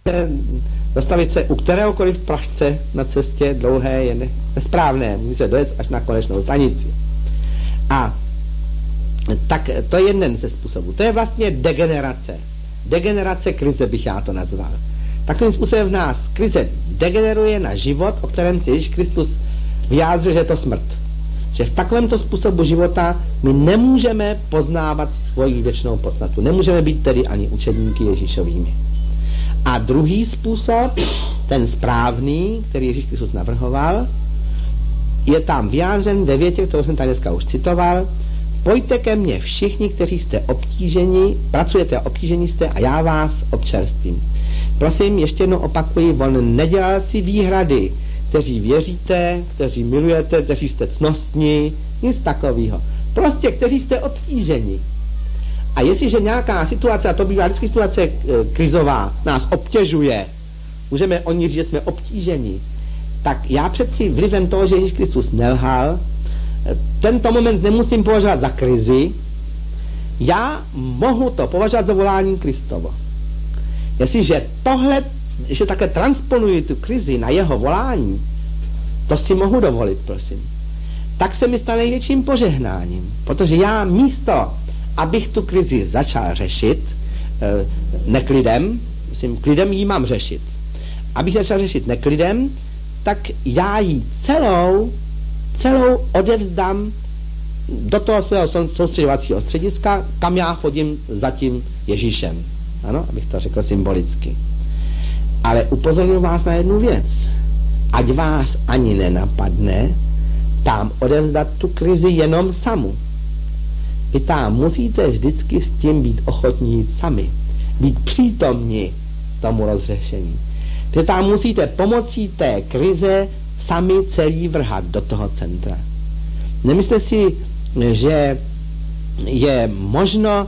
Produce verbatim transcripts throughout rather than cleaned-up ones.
zastavit se u kteréhokoliv pražce na cestě dlouhé je nesprávné, musí se dojet až na konečnou stanici. A tak to je jeden ze způsobů. To je vlastně degenerace. Degenerace krize bych já to nazval. Takovým způsobem v nás krize degeneruje na život, o kterém si Ježíš Kristus vyjádřil, že je to smrt. Že v takovémto způsobu života my nemůžeme poznávat svoji věčnou podstatu. Nemůžeme být tedy ani učedníky Ježíšovými. A druhý způsob, ten správný, který Ježíš Kristus navrhoval, je tam vyjádřen ve větě, kterou jsem tady dneska už citoval. Pojďte ke mně všichni, kteří jste obtíženi, pracujete a obtíženi jste a já vás občerstvím. Prosím, ještě jednou opakuji, on nedělal si výhrady, kteří věříte, kteří milujete, kteří jste cnostní, nic takového. Prostě, kteří jste obtíženi. A jestliže nějaká situace, a to bývá vždycky situace e, krizová, nás obtěžuje, můžeme o ní říct, že jsme obtíženi, tak já přeci vlivem toho, že Ježíš Kristus nelhal, tento moment nemusím považovat za krizi, já mohu to považovat za volání Kristovo. Jestliže tohle, že také transponuji tu krizi na jeho volání, to si mohu dovolit, prosím, tak se mi stane největším požehnáním, protože já místo, abych tu krizi začal řešit e, neklidem, myslím, klidem ji mám řešit, abych začal řešit neklidem, tak já ji celou celou odevzdám do toho svého soustředovacího střediska, kam já chodím za tím Ježíšem. Ano, abych to řekl symbolicky. Ale upozorňuji vás na jednu věc. Ať vás ani nenapadne tam odevzdat tu krizi jenom samu. Vy tam musíte vždycky s tím být ochotní jít sami. Být přítomni tomu rozřešení. Vy tam musíte pomocí té krize sami celý vrhat do toho centra. Nemyslete si, že je možno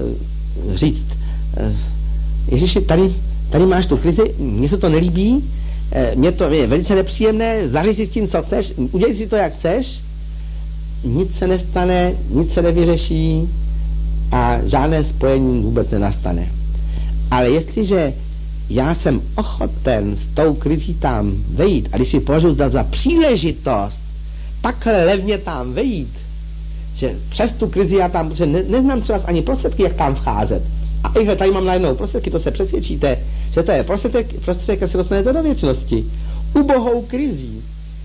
říct, Ježíši, tady, tady máš tu krizi, mně se to nelíbí, mně to je velice nepříjemné, zařiď si s tím, co chceš, udělej si to, jak chceš, nic se nestane, nic se nevyřeší a žádné spojení vůbec nenastane. Ale jestliže já jsem ochoten s tou krizí tam vejít a když si považuji za příležitost takhle levně tam vejít, že přes tu krizi já tam, že ne, neznám třeba ani prostředky, jak tam vcházet. A ihle, tady mám najednou prostředky, to se přesvědčíte, že to je prostředek, prostředek, jak se dostanete do věčnosti. Ubohou krizí.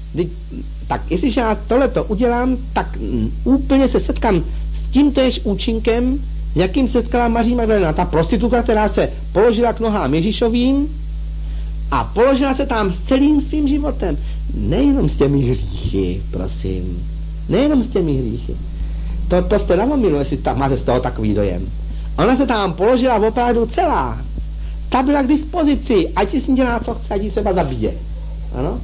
Tak jestliže já tohleto udělám, tak m, úplně se setkám s tímtéž účinkem, jakým se setkala Maří Magdalena, ta prostitutka, která se položila k nohám Ježíšovým a položila se tam s celým svým životem. Nejenom s těmi hříchy, prosím. Nejenom s těmi hříchy. To, to jste na momilu, jestli tam máte z toho takový dojem. Ona se tam položila opravdu celá. Ta byla k dispozici, ať si s ní dělá, co chce, ať ji třeba zabije. Ano?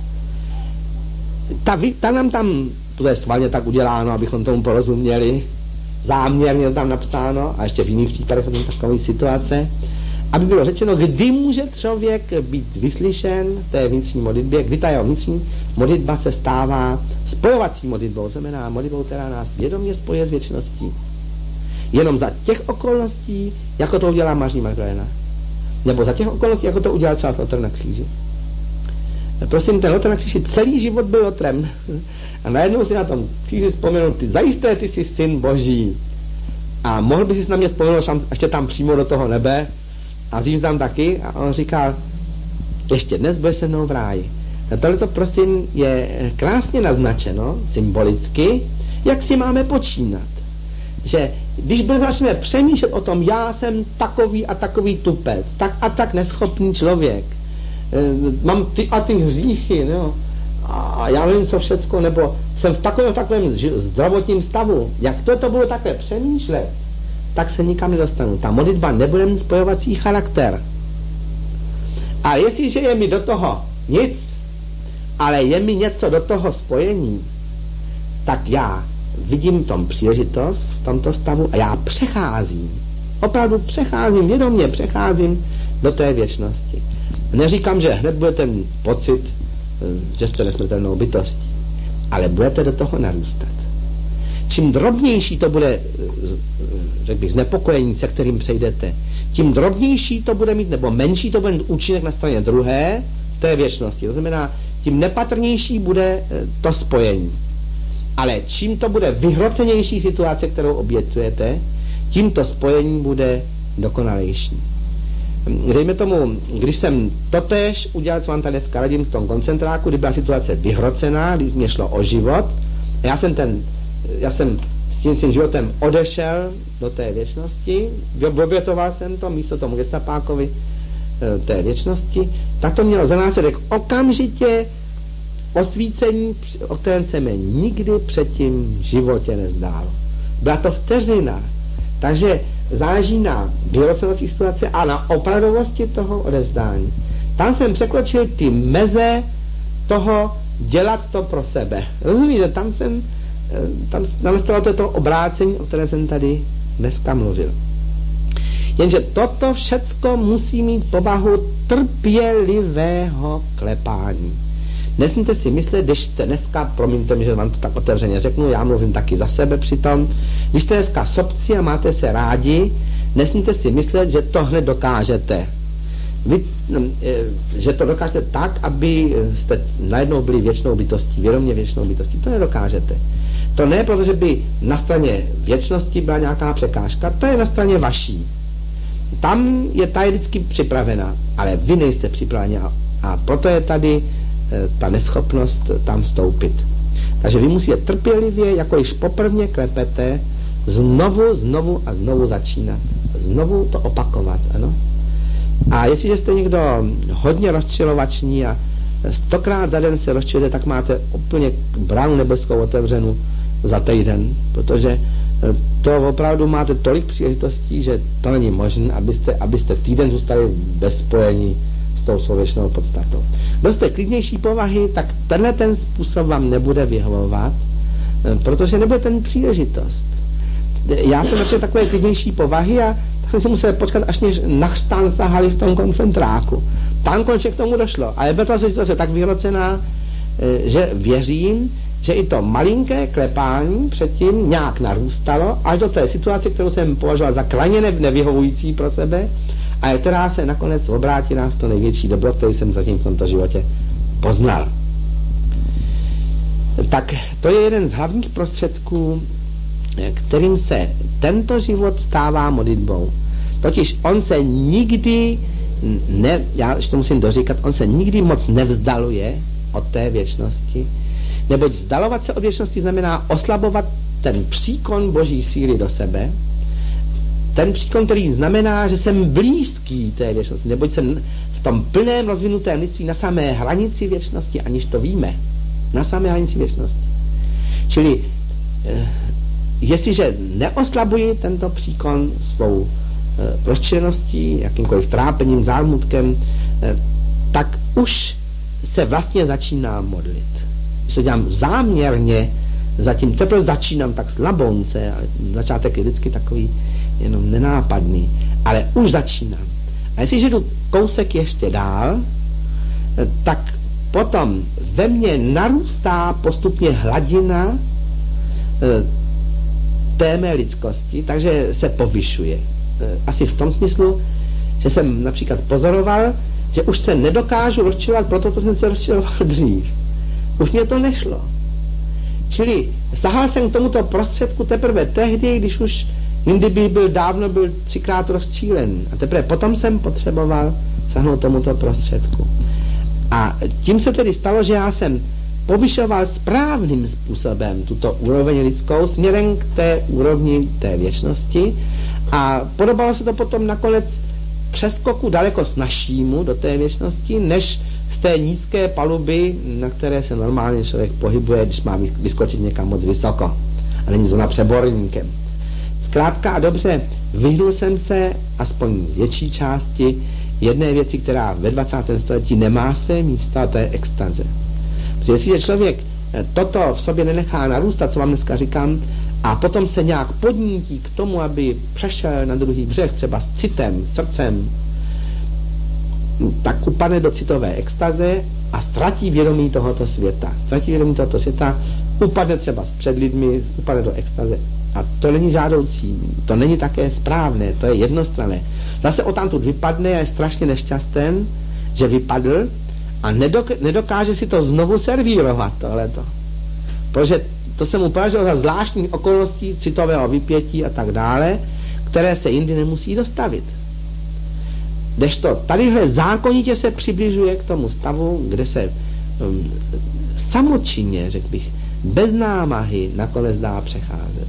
Ta, ta nám tam, to je svalně tak uděláno, abychom tomu porozuměli, záměrně tam napsáno, a ještě v jiných případech jsou takové situace, aby bylo řečeno, kdy může člověk být vyslyšen v té vnitřní modlitbě, kdy ta jeho vnitřní modlitba se stává spojovací modlitbou, znamená modlitbou, která nás vědomě spojuje s věčností. Jenom za těch okolností, jako to udělá Maří Magdalena. Nebo za těch okolností, jako to udělal třeba Lotr na kříži. Prosím, ten Lotr na kříži celý život byl lotrem. A najednou si na tom kříži vzpomenul, ty zajisté, ty jsi syn Boží. A mohl by si na mě vzpomenout ještě tam přímo do toho nebe. A zím tam taky. A on říkal, ještě dnes budeš se mnou v ráji. A tohleto prosím je krásně naznačeno, symbolicky, jak si máme počínat. Že když začneme přemýšlet o tom, já jsem takový a takový tupec, tak a tak neschopný člověk, e, mám ty a ty hříchy, no, a já nevím co všecko, nebo jsem v takovém, takovém zdravotním stavu, jak to to budu takhle přemýšlet, tak se nikam nedostanu. Ta modlitba nebude mít spojovací charakter. A jestliže je mi do toho nic, ale je mi něco do toho spojení, tak já vidím tom příležitost v tomto stavu a já přecházím. Opravdu přecházím, vědomě přecházím do té věčnosti. Neříkám, že hned budete mít pocit, že jste nesmrtelnou bytostí, ale budete do toho narůstat. čím drobnější to bude, řekl bych, znepokojení, se kterým přejdete, tím drobnější to bude mít, nebo menší to bude mít účinek na straně druhé, to je věčnosti. To znamená, tím nepatrnější bude to spojení. Ale čím to bude vyhrocenější situace, kterou obětujete, tím to spojení bude dokonalejší. Dejme tomu, když jsem totéž udělal, co vám tady dneska radím v tom koncentráku, kdy byla situace vyhrocená, když mě šlo o život, a já jsem ten, já jsem s tím svým životem odešel do té věčnosti, obětoval jsem to místo tomu gestapákovi té věčnosti, tak to mělo za následek okamžitě osvícení, o kterém se mi nikdy předtím v životě nezdálo. Byla to vteřina, takže záleží na vyhrocenosti situace a na opravdovosti toho odezdání. Tam jsem překročil ty meze toho dělat to pro sebe. Rozumíte, tam jsem, tam nastalo to, to obrácení, o kterém jsem tady dneska mluvil. Jenže toto všecko musí mít povahu trpělivého klepání. Nesmíte si myslet, když jste dneska, promiňte mi, že vám to tak otevřeně řeknu, já mluvím taky za sebe přitom, když jste dneska sobci a máte se rádi, nesmíte si myslet, že tohle dokážete. Vy, že to dokážete tak, aby jste najednou byli věčnou bytostí, vědomě věčnou bytostí. To nedokážete. To ne, protože by na straně věčnosti byla nějaká překážka, to je na straně vaší. Tam je ta je vždycky připravena, ale vy nejste připraveni a, a proto je tady ta neschopnost tam vstoupit. Takže vy musíte trpělivě, jako již poprvně klepete, znovu, znovu a znovu začínat. Znovu to opakovat, ano. A jestliže jste někdo hodně rozčilovační a stokrát za den se rozčilujete, tak máte úplně bránu nebeskou otevřenou za týden, protože to opravdu máte tolik příležitostí, že to není možné, abyste, abyste týden zůstali bez spojení s tou svou věčnou podstatou. Kdo jste klidnější povahy, tak tenhle ten způsob vám nebude vyhovovat, protože nebude ten příležitost. Já jsem například takové klidnější povahy a tak jsem si musel počkat, až mě na chřtán sahali v tom koncentráku. Tam konečně k tomu došlo. A je byla situace tak vyhrocená, že věřím, že i to malinké klepání předtím nějak narůstalo, až do té situace, kterou jsem považoval za krajně nevyhovující pro sebe, a která se nakonec obrátila v to největší dobro, který jsem zatím v tomto životě poznal. Tak to je jeden z hlavních prostředků, kterým se tento život stává modlitbou. Totiž on se nikdy ne, já ještě musím doříkat, on se nikdy moc nevzdaluje od té věčnosti, neboť vzdalovat se od věčnosti znamená oslabovat ten příkon boží síly do sebe, ten příkon, který znamená, že jsem blízký té věčnosti, neboť jsem v tom plném rozvinutém lidství na samé hranici věčnosti, aniž to víme, na samé hranici věčnosti. Čili eh, jestliže neoslabuji tento příkon svou eh, rozčileností, jakýmkoliv trápením, zármutkem, eh, tak už se vlastně začínám modlit. Když to dělám záměrně, zatím teprve začínám tak slabonce, ale začátek je vždycky takový jenom nenápadný, ale už začínám. A jestliže jdu kousek ještě dál, tak potom ve mně narůstá postupně hladina té mé lidskosti, takže se povyšuje. Asi v tom smyslu, že jsem například pozoroval, že už se nedokážu rozčilovat, proto jsem se rozčiloval dřív. Už mě to nešlo. Čili sahal jsem k tomuto prostředku teprve tehdy, když už jindy by byl dávno byl třikrát rozčílen. A teprve potom jsem potřeboval sahnout tomuto prostředku. A tím se tedy stalo, že já jsem povyšoval správným způsobem tuto úroveň lidskou směrem k té úrovni té věčnosti a podobalo se to potom nakonec přeskoku daleko snazšímu do té věčnosti, než z té nízké paluby, na které se normálně člověk pohybuje, když má vyskočit někam moc vysoko a není zrovna přeborníkem. Zkrátka a dobře, vyhnul jsem se aspoň z větší části jedné věci, která ve dvacátém století nemá své místo, a to je extaze. Protože jestliže člověk toto v sobě nenechá narůstat, co vám dneska říkám, a potom se nějak podnítí k tomu, aby přešel na druhý břeh, třeba s citem, srdcem, tak upadne do citové extaze a ztratí vědomí tohoto světa. Ztratí vědomí tohoto světa, upadne třeba před lidmi, upadne do extaze. A to není žádoucí, to není také správné, to je jednostranné. Zase odtamtud vypadne a je strašně nešťastný, že vypadl a nedok- nedokáže si to znovu servírovat, tohleto. Protože to se mu podařilo za zvláštních okolností citového vypětí a tak dále, které se jindy nemusí dostavit. Kdežto tadyhle zákonitě se přibližuje k tomu stavu, kde se um, samočinně, řekl bych, bez námahy nakonec dá přecházet.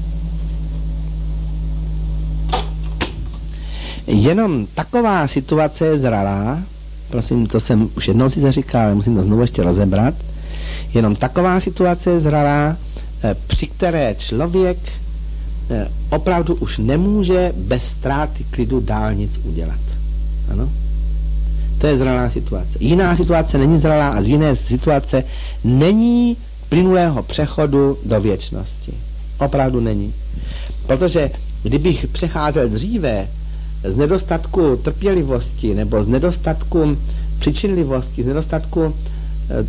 Jenom taková situace je zralá, prosím, to jsem už jednou si zaříkal, ale musím to znovu ještě rozebrat, jenom taková situace je zralá, při které člověk opravdu už nemůže bez ztráty klidu dál nic udělat. Ano? To je zralá situace. Jiná situace není zralá a z jiné situace není plynulého přechodu do věčnosti. Opravdu není. Protože kdybych přecházel dříve z nedostatku trpělivosti nebo z nedostatku přičinlivosti, z nedostatku eh,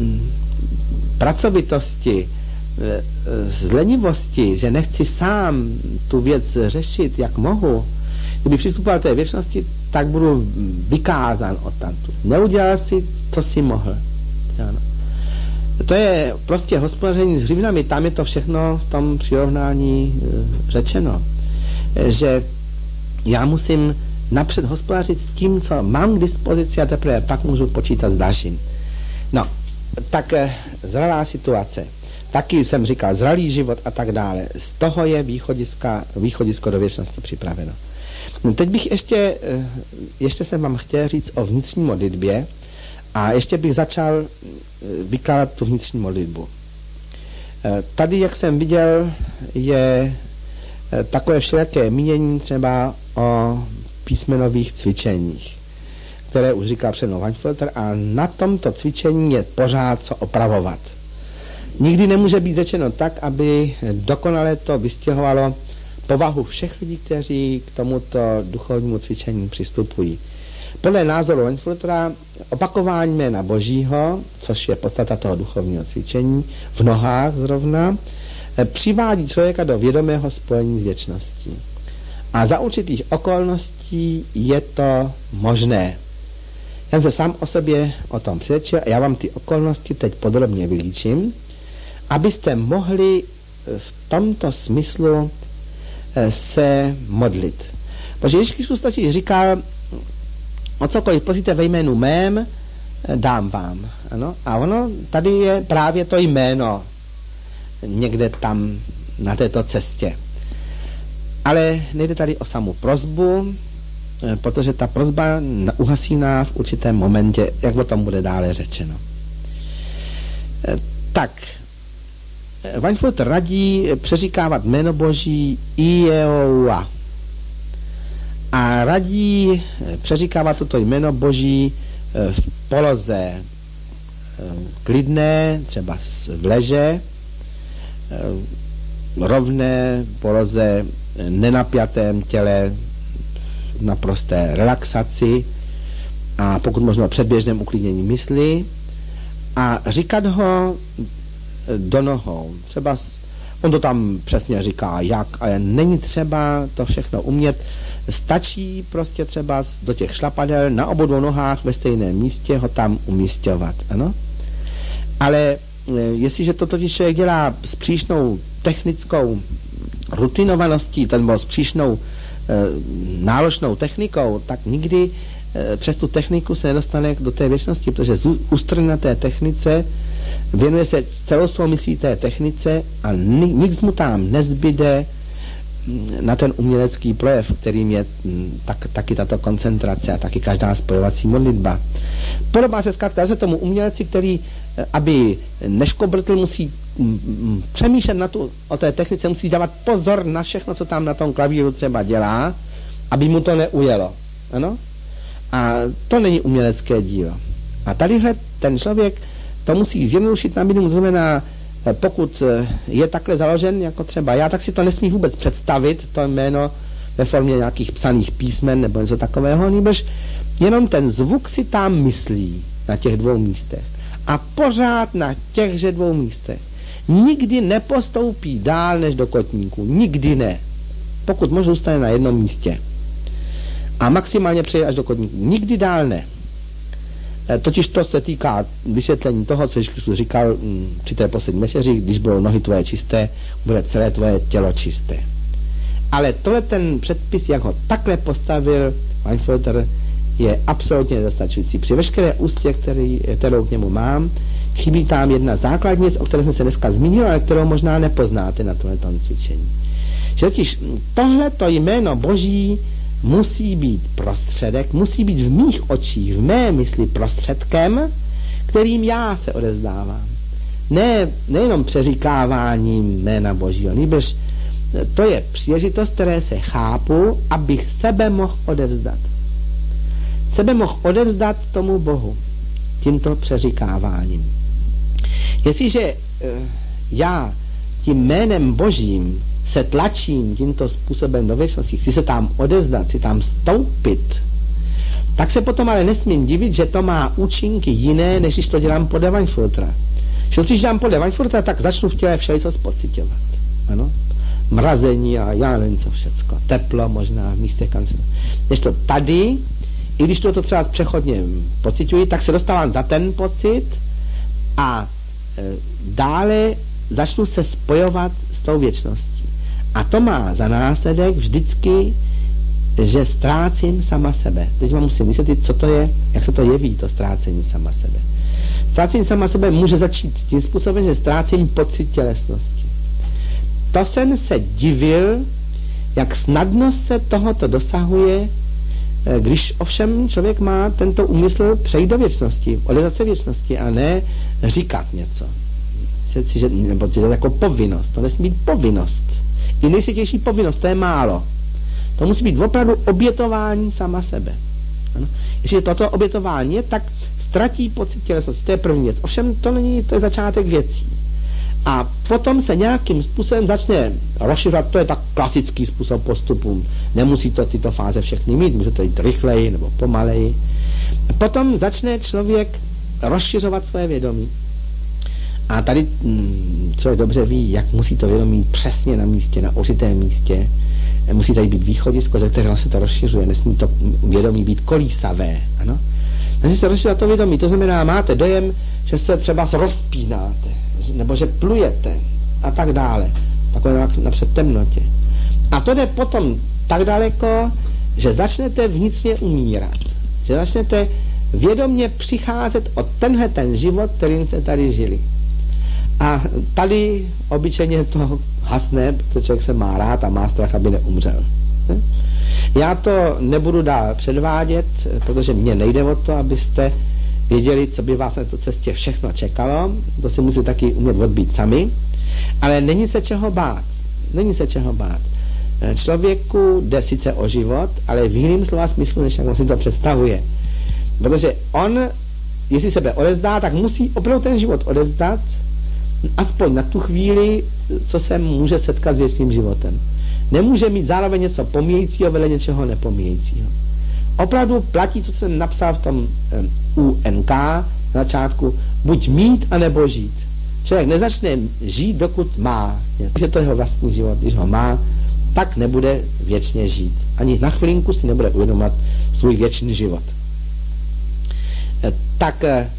pracovitosti, eh, z lenivosti, že nechci sám tu věc řešit, jak mohu, kdyby přistupoval k té věčnosti, tak budu vykázán odtamtud. Neudělal si, co si mohl. Ano. To je prostě hospodaření s hřivnami, tam je to všechno v tom přirovnání e, řečeno. E, že já musím napřed hospodařit s tím, co mám k dispozici a teprve pak můžu počítat s dalším. No, tak e, zralá situace. Taky jsem říkal, zralý život a tak dále. Z toho je východisko do věčnosti připraveno. No, teď bych ještě, ještě jsem vám chtěl říct o vnitřní modlitbě a ještě bych začal vykládat tu vnitřní modlitbu. Tady, jak jsem viděl, je takové všelijaké mínění třeba o písmenových cvičeních, které už říkal přednou Weinfelter, a na tomto cvičení je pořád co opravovat. Nikdy nemůže být řečeno tak, aby dokonale to vystěhovalo povahu všech lidí, kteří k tomuto duchovnímu cvičení přistupují. Podle názoru Weinfeltera opakování jména Božího, což je podstata toho duchovního cvičení, v nohách zrovna, přivádí člověka do vědomého spojení s věčností. A za určitých okolností je to možné. Já se sám o sobě o tom přesvědčil a já vám ty okolnosti teď podrobně vylíčím, abyste mohli v tomto smyslu se modlit. Protože Ježíš Kristus totiž říkal, o cokoliv prosíte ve jménu mém, dám vám. Ano? A ono, tady je právě to jméno někde tam na této cestě. Ale nejde tady o samou prosbu, protože ta prosba uhasíná v určitém momentě, jak o tom bude dále řečeno. Tak, Weinfelter radí přeříkávat jméno Boží Iehoua. A radí přeříkávat toto jméno Boží v poloze klidné, třeba v leže, rovné poloze, nenapjatém těle, naprosté relaxaci a pokud možno předběžném uklidnění mysli a říkat ho do nohou. Třeba on to tam přesně říká jak, ale není třeba to všechno umět. Stačí prostě třeba do těch šlapadel na obou dvou nohách ve stejném místě ho tam umísťovat. Ano? Ale jestliže to totiž člověk dělá s příšnou technickou rutinovaností, nebo s příšnou e, náročnou technikou, tak nikdy e, přes tu techniku se nedostane do té věčnosti, protože ustrne na té technice, věnuje se celou svou myslí té technice a nic mu tam nezbyde na ten umělecký projev, kterým je tak, taky tato koncentrace a taky každá spojovací modlitba. Podobá se zkrátka se tomu umělci, který, aby neškobrtl, musí přemýšlet na tu, o té technice, musí dávat pozor na všechno, co tam na tom klavíru třeba dělá, aby mu to neujelo. Ano? A to není umělecké dílo. A tadyhle ten člověk to musí zjednodušit na minimum, znamená, pokud je takhle založen, jako třeba já, tak si to nesmí vůbec představit, to jméno ve formě nějakých psaných písmen nebo něco takového, nebož jenom ten zvuk si tam myslí na těch dvou místech. A pořád na těchže dvou místech. nikdy nepostoupí dál než do kotníku. Nikdy ne. Pokud možná zůstane na jednom místě. A maximálně přejde až do kotníku. Nikdy dál ne. Totiž to se týká vysvětlení toho, co Kristus říkal při té poslední večeři, když budou nohy tvoje čisté, bude celé tvoje tělo čisté. Ale tohle ten předpis, jak ho takhle postavil Weinfurter, je absolutně nedostačující. Při veškeré ústě, který, kterou k němu mám, chybí tam jedna základní věc, o které jsem se dneska zmínil, ale kterou možná nepoznáte na tomhle cvičení. Že totiž tohleto jméno Boží musí být prostředek, musí být v mých očích, v mé mysli prostředkem, kterým já se odezdávám. Ne, nejenom přeříkáváním jména Božího, nýbrž to je příležitost, které se chápu, abych sebe mohl odevzdat. Sebe mohl odevzdat tomu Bohu tímto přeříkáváním. Jestliže e, já tím jménem Božím se tlačím tímto způsobem do věčnosti, chci se tam odevzdat, chci tam stoupit, tak se potom ale nesmím divit, že to má účinky jiné, než když to dělám podle Weinfurtera. Když dělám podle Weinfurtera, tak začnu v těle všelico spocitovat. Ano? Mrazení a já nevím co všecko. Teplo možná v místech kancel. Když to tady, i když to, to třeba přechodně pociťuji, tak se dostávám za ten pocit a e, dále začnu se spojovat s tou věčností. A to má za následek vždycky, že ztrácím sama sebe. Teď vám musím vysvětlit, co to je, jak se to jeví, to ztrácení sama sebe. Ztrácení sama sebe může začít tím způsobem, že ztrácím pocit tělesnosti. To jsem se divil, jak snadno se tohoto dosahuje, když ovšem člověk má tento úmysl přejít do věčnosti, odezdat se věčnosti a ne říkat něco. Nebo to je jako povinnost, to nesmí být povinnost. I nejsvětější povinnost, to je málo. To musí být opravdu obětování sama sebe. Ano? Jestliže toto obětování je, tak ztratí pocit tělesnosti. To je první věc. Ovšem to není, to je začátek věcí. A potom se nějakým způsobem začne rozšiřovat, to je tak klasický způsob postupu. Nemusí to tyto fáze všechny mít, může to jít rychleji nebo pomaleji. Potom začne člověk rozšiřovat své vědomí. A tady hm, člověk dobře ví, jak musí to vědomí přesně na místě, na ořitém místě. Musí tady být východisko, ze kterého se to rozšiřuje. Nesmí to vědomí být kolísavé. Ano? Takže se rozšiřuje to vědomí. To znamená, máte dojem, že se třeba rozpínáte, nebo že plujete a tak dále. Takové napřed temnotě. A to jde potom tak daleko, že začnete vnitřně umírat. Že začnete vědomě přicházet o tenhle ten život, kterým se tady žili. A tady obyčejně to hasne, protože člověk se má rád a má strach, aby neumřel. Já to nebudu dál předvádět, protože mně nejde o to, abyste věděli, co by vás na té cestě všechno čekalo. To si musí taky umět odbít sami. Ale není se čeho bát. Není se čeho bát. Člověku jde sice o život, ale v jiném slova smyslu, než jak on si to představuje. Protože on, jestli sebe odezdá, tak musí opravdu ten život odezdat, aspoň na tu chvíli, co se může setkat s věčným životem. Nemůže mít zároveň něco pomíjejícího vedle něčeho nepomíjejícího. Opravdu platí, co jsem napsal v tom um, U N K na začátku, buď mít, anebo žít. Člověk nezačne žít, dokud má. Když to jeho vlastní život, když ho má, tak nebude věčně žít. Ani na chvilinku si nebude uvědomovat svůj věčný život. E, tak e,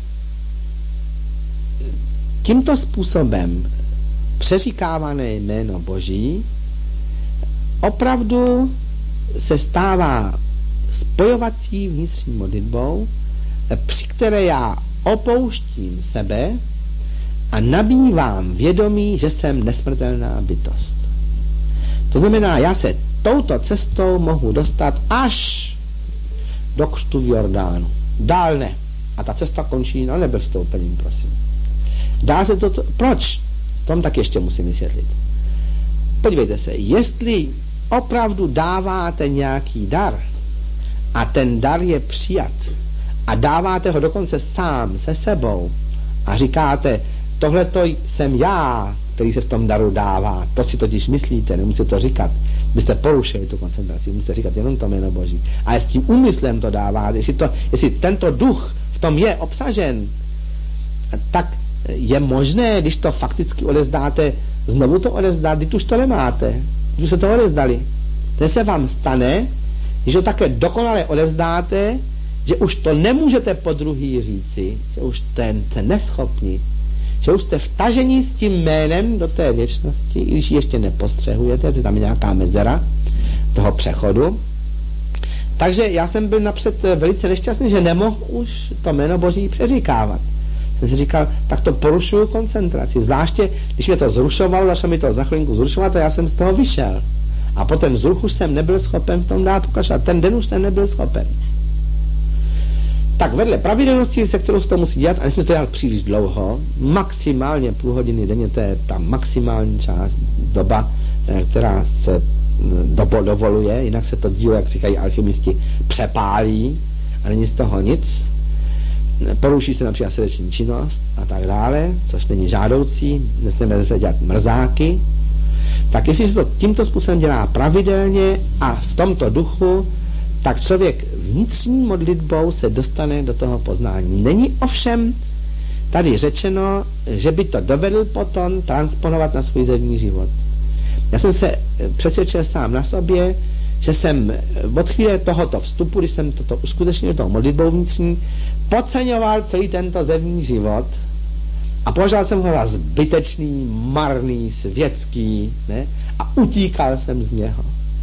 tímto způsobem přeříkávané jméno Boží opravdu se stává spojovací vnitřní modlitbou, při které já opouštím sebe a nabývám vědomí, že jsem nesmrtelná bytost. To znamená, já se touto cestou mohu dostat až do křtu v Jordánu. Dál ne. A ta cesta končí na nebevstoupením, prosím. Dá se to... Proč? Tom tak ještě musím vysvětlit. Podívejte se, jestli opravdu dáváte nějaký dar a ten dar je přijat a dáváte ho dokonce sám se sebou a říkáte, tohleto jsem já, který se v tom daru dává, to si totiž myslíte, nemusíte to říkat, byste porušili tu koncentraci, musíte říkat jenom to jméno Boží. A s tím úmyslem to dáváte, jestli, to, jestli tento duch v tom je obsažen, tak je možné, když to fakticky odevzdáte, znovu to odevzdat, když už to nemáte, když už se to odevzdali. To se vám stane, když to také dokonale odevzdáte, že už to nemůžete po druhý říci, že už ten, jste neschopni, že už jste vtažení s tím jménem do té věčnosti, i když ji ještě nepostřehujete, že tam je nějaká mezera toho přechodu. Takže já jsem byl napřed velice nešťastný, že nemohl už to jméno Boží přeříkávat. Jsem si říkal, tak to porušuju koncentraci. Zvláště, když mě to zrušovalo, začalo mi to za chvilinku zrušovat a já jsem z toho vyšel. A po ten vzruch už jsem nebyl schopen v tom dát pokračovat. Ten den už jsem nebyl schopen. Tak vedle pravidelnosti, se kterou se to musí dělat, a nesmí to dělat příliš dlouho, maximálně půl hodiny denně, to je ta maximální část, doba, která se dobo, dovoluje, jinak se to dílo, jak říkají alchymisti, přepálí a není z toho nic. Poruší se například srdeční činnost a tak dále, což není žádoucí, nesmíme se dělat mrzáky. Tak jestli se to tímto způsobem dělá pravidelně a v tomto duchu, tak člověk vnitřní modlitbou se dostane do toho poznání. Není ovšem tady řečeno, že by to dovedl potom transponovat na svůj zemní život. Já jsem se přesvědčil sám na sobě, že jsem od chvíle tohoto vstupu, když jsem toto uskutečnil tou modlitbou vnitřní, podceňoval celý tento zemní život a považoval jsem ho za zbytečný, marný, světský, ne? A utíkal jsem z něho.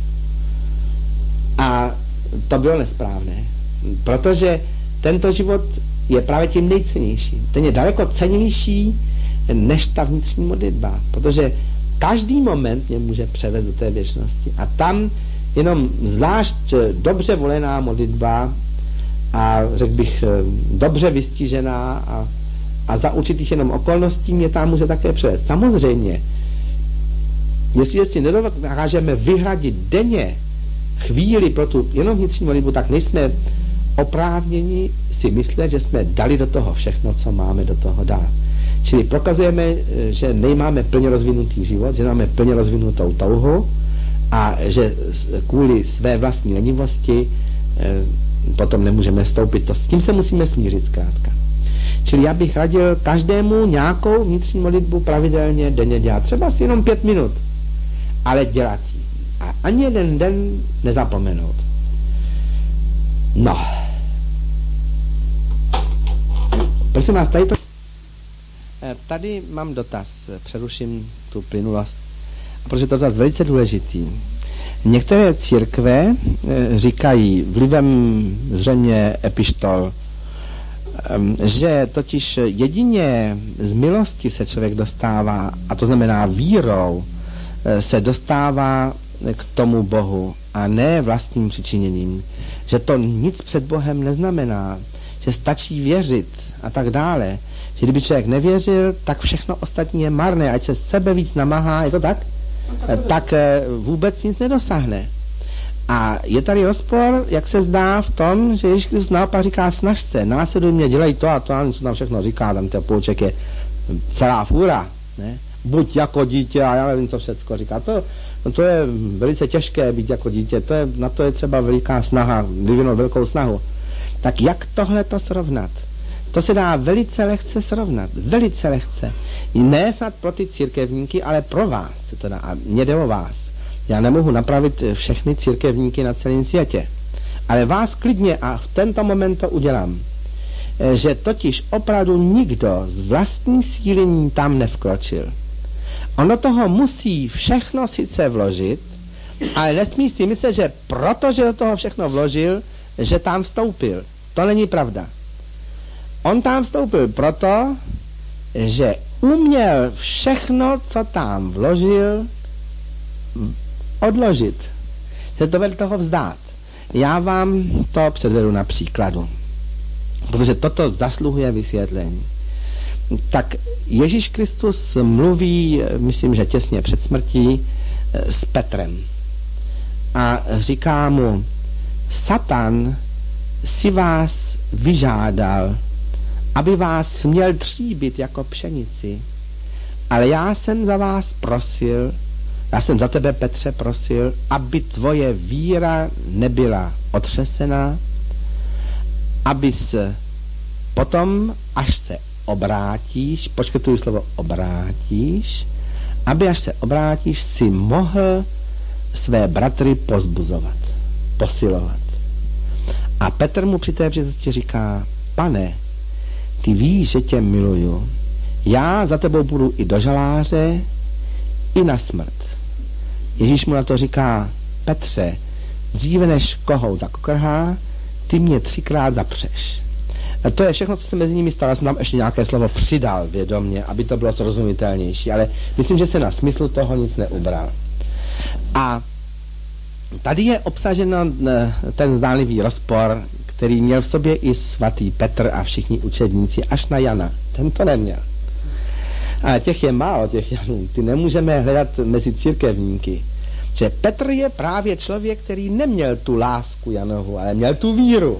A to bylo nesprávné, protože tento život je právě tím nejcennějším. Ten je daleko cennější než ta vnitřní modlitba, protože každý moment mě může převést do té věčnosti. A tam jenom zvlášť dobře volená modlitba a řekl bych dobře vystižená a, a za určitých jenom okolností mě tam může také převést. Samozřejmě, jestli si nedokážeme vyhradit denně chvíli pro tu jenom vnitřní modlitbu, tak nejsme oprávněni si myslet, že jsme dali do toho všechno, co máme do toho dát. Čili prokazujeme, že nemáme plně rozvinutý život, že máme plně rozvinutou touhu a že kvůli své vlastní lenivosti eh, potom nemůžeme vstoupit. To, s tím se musíme smířit zkrátka. Čili já bych radil každému nějakou vnitřní modlitbu pravidelně denně dělat. Třeba si jenom pět minut, ale dělat ji. A ani jeden den nezapomenout. No. Prosím vás, tady to... Tady mám dotaz, přeruším tu plynulost, protože to je dotaz velice důležitý. Některé církve říkají vlivem zřejmě epištol, že totiž jedině z milosti se člověk dostává, a to znamená vírou, se dostává k tomu Bohu a ne vlastním přičiněním. Že to nic před Bohem neznamená, že stačí věřit a tak dále. Že kdyby člověk nevěřil, tak všechno ostatní je marné, ať se sebe víc namáhá, je to tak? Tak vůbec nic nedosáhne. A je tady rozpor, jak se zdá, v tom, že Ježíš Kristus naopak říká, snaž se, následuj mě, dělej to a to, a co tam všechno říká, tam ten pouček je celá fůra, ne? Buď jako dítě a já nevím, co všecko říká. To, no to je velice těžké být jako dítě, to je, na to je třeba veliká snaha, vyvinout velkou snahu. Tak jak tohle to srovnat? To se dá velice lehce srovnat, velice lehce. Ne snad pro ty církevníky, ale pro vás se to dá, a mě jde o vás. Já nemohu napravit všechny církevníky na celém světě, ale vás klidně a v tento moment to udělám. Že totiž opravdu nikdo z vlastní síly tam nevkročil. On do toho musí všechno sice vložit, ale nesmí si myslet, že protože do toho všechno vložil, že tam vstoupil. To není pravda. On tam vstoupil proto, že uměl všechno, co tam vložil, odložit. Se to vedl toho vzdát. Já vám to předvedu na příkladu, protože toto zasluhuje vysvětlení. Tak Ježíš Kristus mluví, myslím, že těsně před smrtí, s Petrem. A říká mu, Satan si vás vyžádal, aby vás měl tříbit jako pšenici. Ale já jsem za vás prosil, já jsem za tebe, Petře, prosil, aby tvoje víra nebyla otřesená, abys potom, až se obrátíš, počkrtuju slovo obrátíš, aby až se obrátíš, si mohl své bratry pozbuzovat, posilovat. A Petr mu při té příležitosti říká, pane, ty víš, že tě miluju. Já za tebou budu i do žaláře, i na smrt. Ježíš mu na to říká, Petře, dříve než kohout zakokrhá, ty mě třikrát zapřeš. A to je všechno, co se mezi nimi stalo. Já jsem tam ještě nějaké slovo přidal vědomě, aby to bylo srozumitelnější, ale myslím, že se na smyslu toho nic neubral. A tady je obsaženo ten zdánlivý rozpor, který měl v sobě i svatý Petr a všichni učedníci, až na Jana. Ten to neměl. A těch je málo, těch Janů. Ty nemůžeme hledat mezi církevníky. Že Petr je právě člověk, který neměl tu lásku Janovu, ale měl tu víru.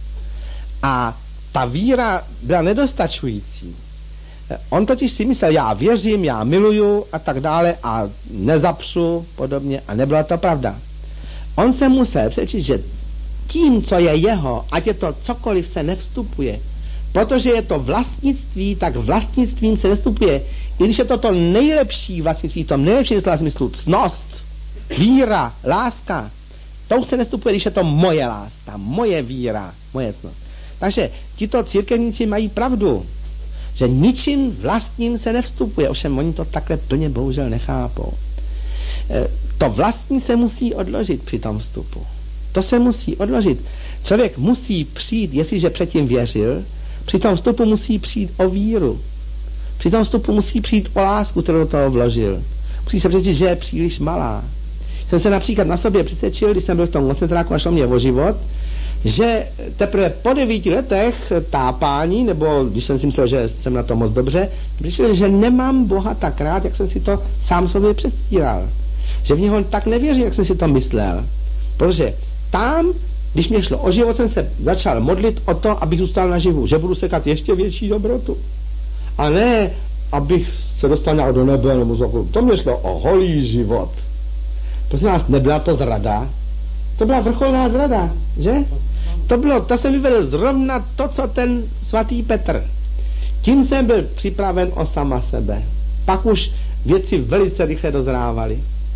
A ta víra byla nedostačující. On totiž si myslel, já věřím, já miluju a tak dále a nezapřu podobně a nebyla to pravda. On se musel přečíst, že tím, co je jeho, ať je to cokoliv, se nevstupuje. Protože je to vlastnictví, tak vlastnictvím se nevstupuje. I když je to to nejlepší vlastnictví, v tom nejlepším smyslu, ctnost, víra, láska, to se nevstupuje, když je to moje láska, moje víra, moje ctnost. Takže tito církevníci mají pravdu, že ničím vlastním se nevstupuje, ovšem oni to takhle plně bohužel nechápou. E, to vlastní se musí odložit při tom vstupu. To se musí odložit. Člověk musí přijít, jestliže předtím věřil, při tom vstupu musí přijít o víru. Při tom vstupu musí přijít o lásku, kterou do toho vložil. Musí se přečíst, že je příliš malá. Jsem se například na sobě přesvědčil, když jsem byl v tom koncentráku a šlo mě o život, že teprve po devíti letech tápání, nebo když jsem si myslel, že jsem na to moc dobře, přišel, že nemám Boha tak rád, jak jsem si to sám sobě předstíral. Že v něho tak nevěřím, jak jsem si to myslel. Protože tam, když mě šlo o život, jsem se začal modlit o to, abych zůstal naživu, že budu sekat ještě větší dobrotu. A ne, abych se dostal nějak do nebe, nebo zokru. To mě šlo o holý život. Prosím nás, nebyla to zrada. To byla vrcholná zrada, že? To bylo, to jsem vyvedl zrovna to, co ten svatý Petr. Tím jsem byl připraven o sama sebe. Pak už věci velice rychle dozrávaly.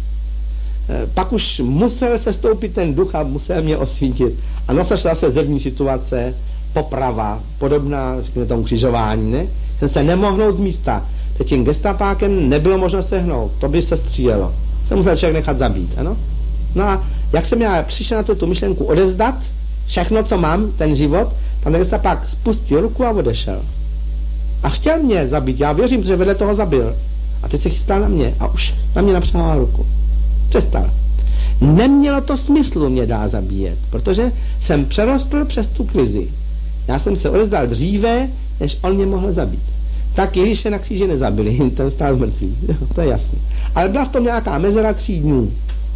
Pak už musel se stoupit ten duch a musel mě osvítit. A nasešla se zevní situace, poprava, podobná, řekněme tomu křižování, ne? Jsem se nemohl hnout z místa. Teď tím gestapákem nebylo možno se hnout, to by se střílelo. Se musel člověk nechat zabít, ano? No a jak jsem já přišel na to, tu myšlenku odevzdat, všechno, co mám, ten život, tam gestapák spustil ruku a odešel. A chtěl mě zabít, já věřím, že vedle toho zabil. A teď se chystal na mě a už na mě napřával ruku. Přestal. Nemělo to smyslu mě dá zabíjet, protože jsem přerostl přes tu krizi. Já jsem se odevzdal dříve, než on mě mohl zabít. Tak Ježíše na kříži nezabili, ten stál mrtvý, to je jasné. Ale byla v tom nějaká mezera tří dnů,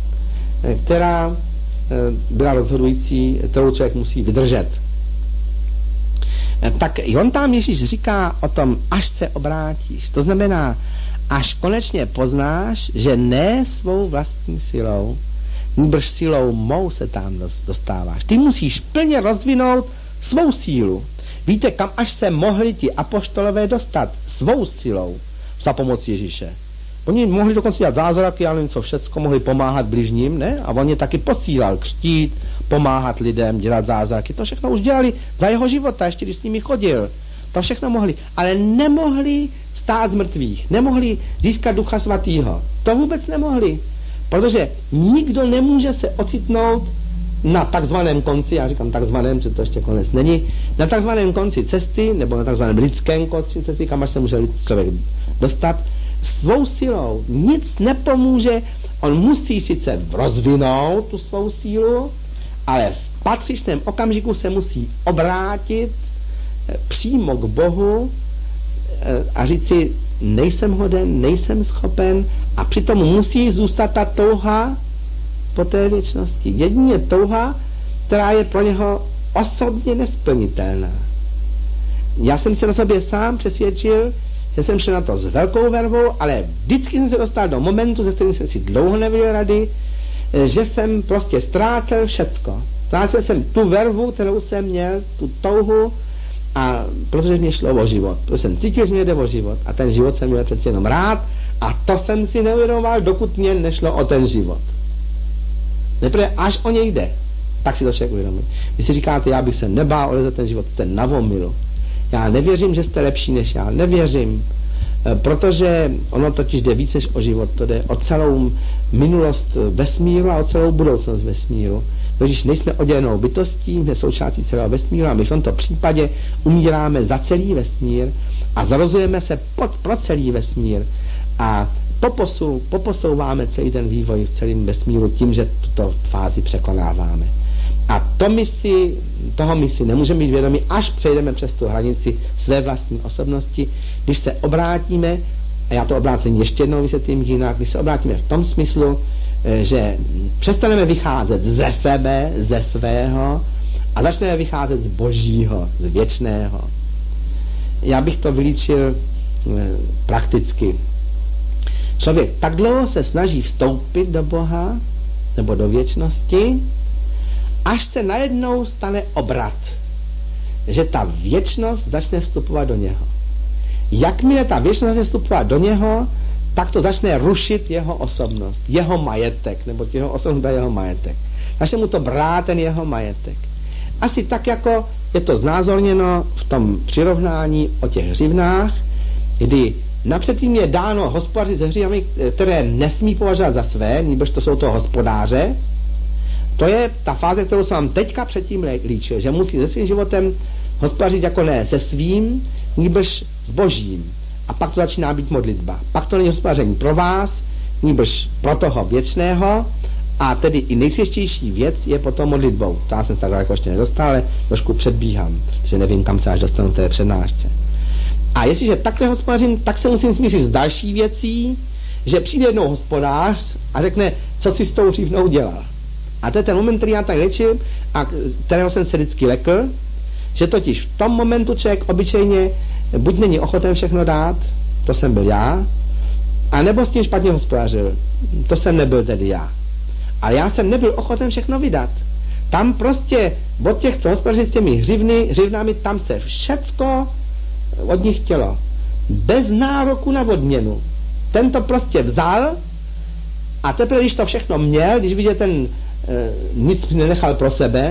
která byla rozhodující, kterou člověk musí vydržet. Tak on tam Ježíš říká o tom, až se obrátíš. To znamená, až konečně poznáš, že ne svou vlastní silou, nýbrž silou mou se tam dostáváš. Ty musíš plně rozvinout svou sílu. Víte, kam až se mohli ti apoštolové dostat? Svou silou za pomoc Ježíše. Oni mohli dokonce dělat zázraky, ale něco všecko, mohli pomáhat bližním, ne? A on je taky posílal křtít, pomáhat lidem, dělat zázraky. To všechno už dělali za jeho života, ještě když s nimi chodil. To všechno mohli, ale nemohli stát z mrtvých, nemohli získat Ducha Svatýho. To vůbec nemohli, protože nikdo nemůže se ocitnout na takzvaném konci, já říkám takzvaném, že to ještě konec není, na takzvaném konci cesty, nebo na takzvaném lidském konci cesty, kam až se může člověk dostat, svou silou. Nic nepomůže, on musí sice rozvinout tu svou sílu, ale v patřičném okamžiku se musí obrátit přímo k Bohu a říct si, nejsem hoden, nejsem schopen, a přitom musí zůstat ta touha po té věčnosti. Jedině touha, která je pro něho osobně nesplnitelná. Já jsem se na sobě sám přesvědčil, že jsem šel na to s velkou vervou, ale vždycky jsem se dostal do momentu, ze kterým jsem si dlouho nevěděl rady, že jsem prostě ztrácel všecko. Ztrácel jsem tu vervu, kterou jsem měl, tu touhu, A protože mě šlo o život, protože jsem cítil, že mě jde o život a ten život jsem měl přeci jenom rád a to jsem si neuvědomoval, dokud mě nešlo o ten život. Nejprve až o něj jde, tak si to člověk uvědomí. Vy si říkáte, já bych se nebál odezat ten život, ten navomilu. Já nevěřím, že jste lepší než já, nevěřím, protože ono totiž jde víc než o život, to jde o celou minulost vesmíru a o celou budoucnost vesmíru. Když nejsme oddělenou bytostí, jsme součástí celého vesmíru a my v tomto případě umíráme za celý vesmír a zarozujeme se pod, pro celý vesmír a poposu, poposouváme celý ten vývoj v celém vesmíru tím, že tuto fázi překonáváme. A to my si, toho my si nemůžeme být vědomi, až přejdeme přes tu hranici své vlastní osobnosti, když se obrátíme, a já to obrácení ještě jednou vysvětlím jinak, když se obrátíme v tom smyslu, že přestaneme vycházet ze sebe, ze svého a začneme vycházet z božího, z věčného. Já bych to vylíčil prakticky. Člověk tak dlouho se snaží vstoupit do Boha nebo do věčnosti, až se najednou stane obrat, že ta věčnost začne vstupovat do něho. Jakmile ta věčnost začne vstupovat do něho, tak to začne rušit jeho osobnost, jeho majetek, nebo jeho osobnost a jeho majetek. Začne mu to brát ten jeho majetek. Asi tak, jako je to znázorněno v tom přirovnání o těch hřivnách, kdy napřed jim je dáno hospodařit se hřivnami, které nesmí považovat za své, nebož to jsou to hospodáře. To je ta fáze, kterou jsem vám teďka předtím líčil, že musí se svým životem hospodařit jako ne se svým, nebož s božím. A pak to začíná být modlitba. Pak to není hospodaření pro vás, nebož pro toho věčného, a tedy i nejsvěštější věc je potom modlitbou. To já jsem se tak daleko ještě nedostal, ale trošku předbíhám, protože nevím, kam se až dostanu v té přednášce. A jestliže takhle hospodařím, tak se musím smířit s další věcí, že přijde jednou hospodář a řekne, co si s tou hřivnou dělal. A to je ten moment, který já tak léčím a kterého jsem se vždycky lekl, že totiž v tom momentu člověk obyčejně buď není ochoten všechno dát, to jsem byl já, a nebo s tím špatně hospodařil, to jsem nebyl tedy já. Ale já jsem nebyl ochoten všechno vydat. Tam prostě od těch, co hospodaří s těmi hřivny, hřivnami, tam se všecko od nich chtělo. Bez nároku na odměnu. Ten to prostě vzal a teprve, když to všechno měl, když viděl ten e, nic nenechal pro sebe,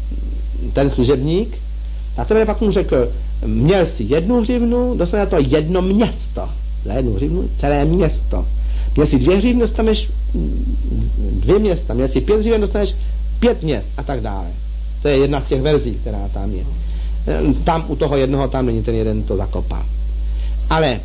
ten služebník, a teprve pak mu řekl, měl si jednu hřivnu, dostane to jedno město. Za jednu hřivnu celé město. Měl si dvě hřivny, dostaneš dvě města. Měl si pět hřivn, dostaneš pět měst a tak dále. To je jedna z těch verzí, která tam je. Tam u toho jednoho, tam není ten jeden, to zakopal. Ale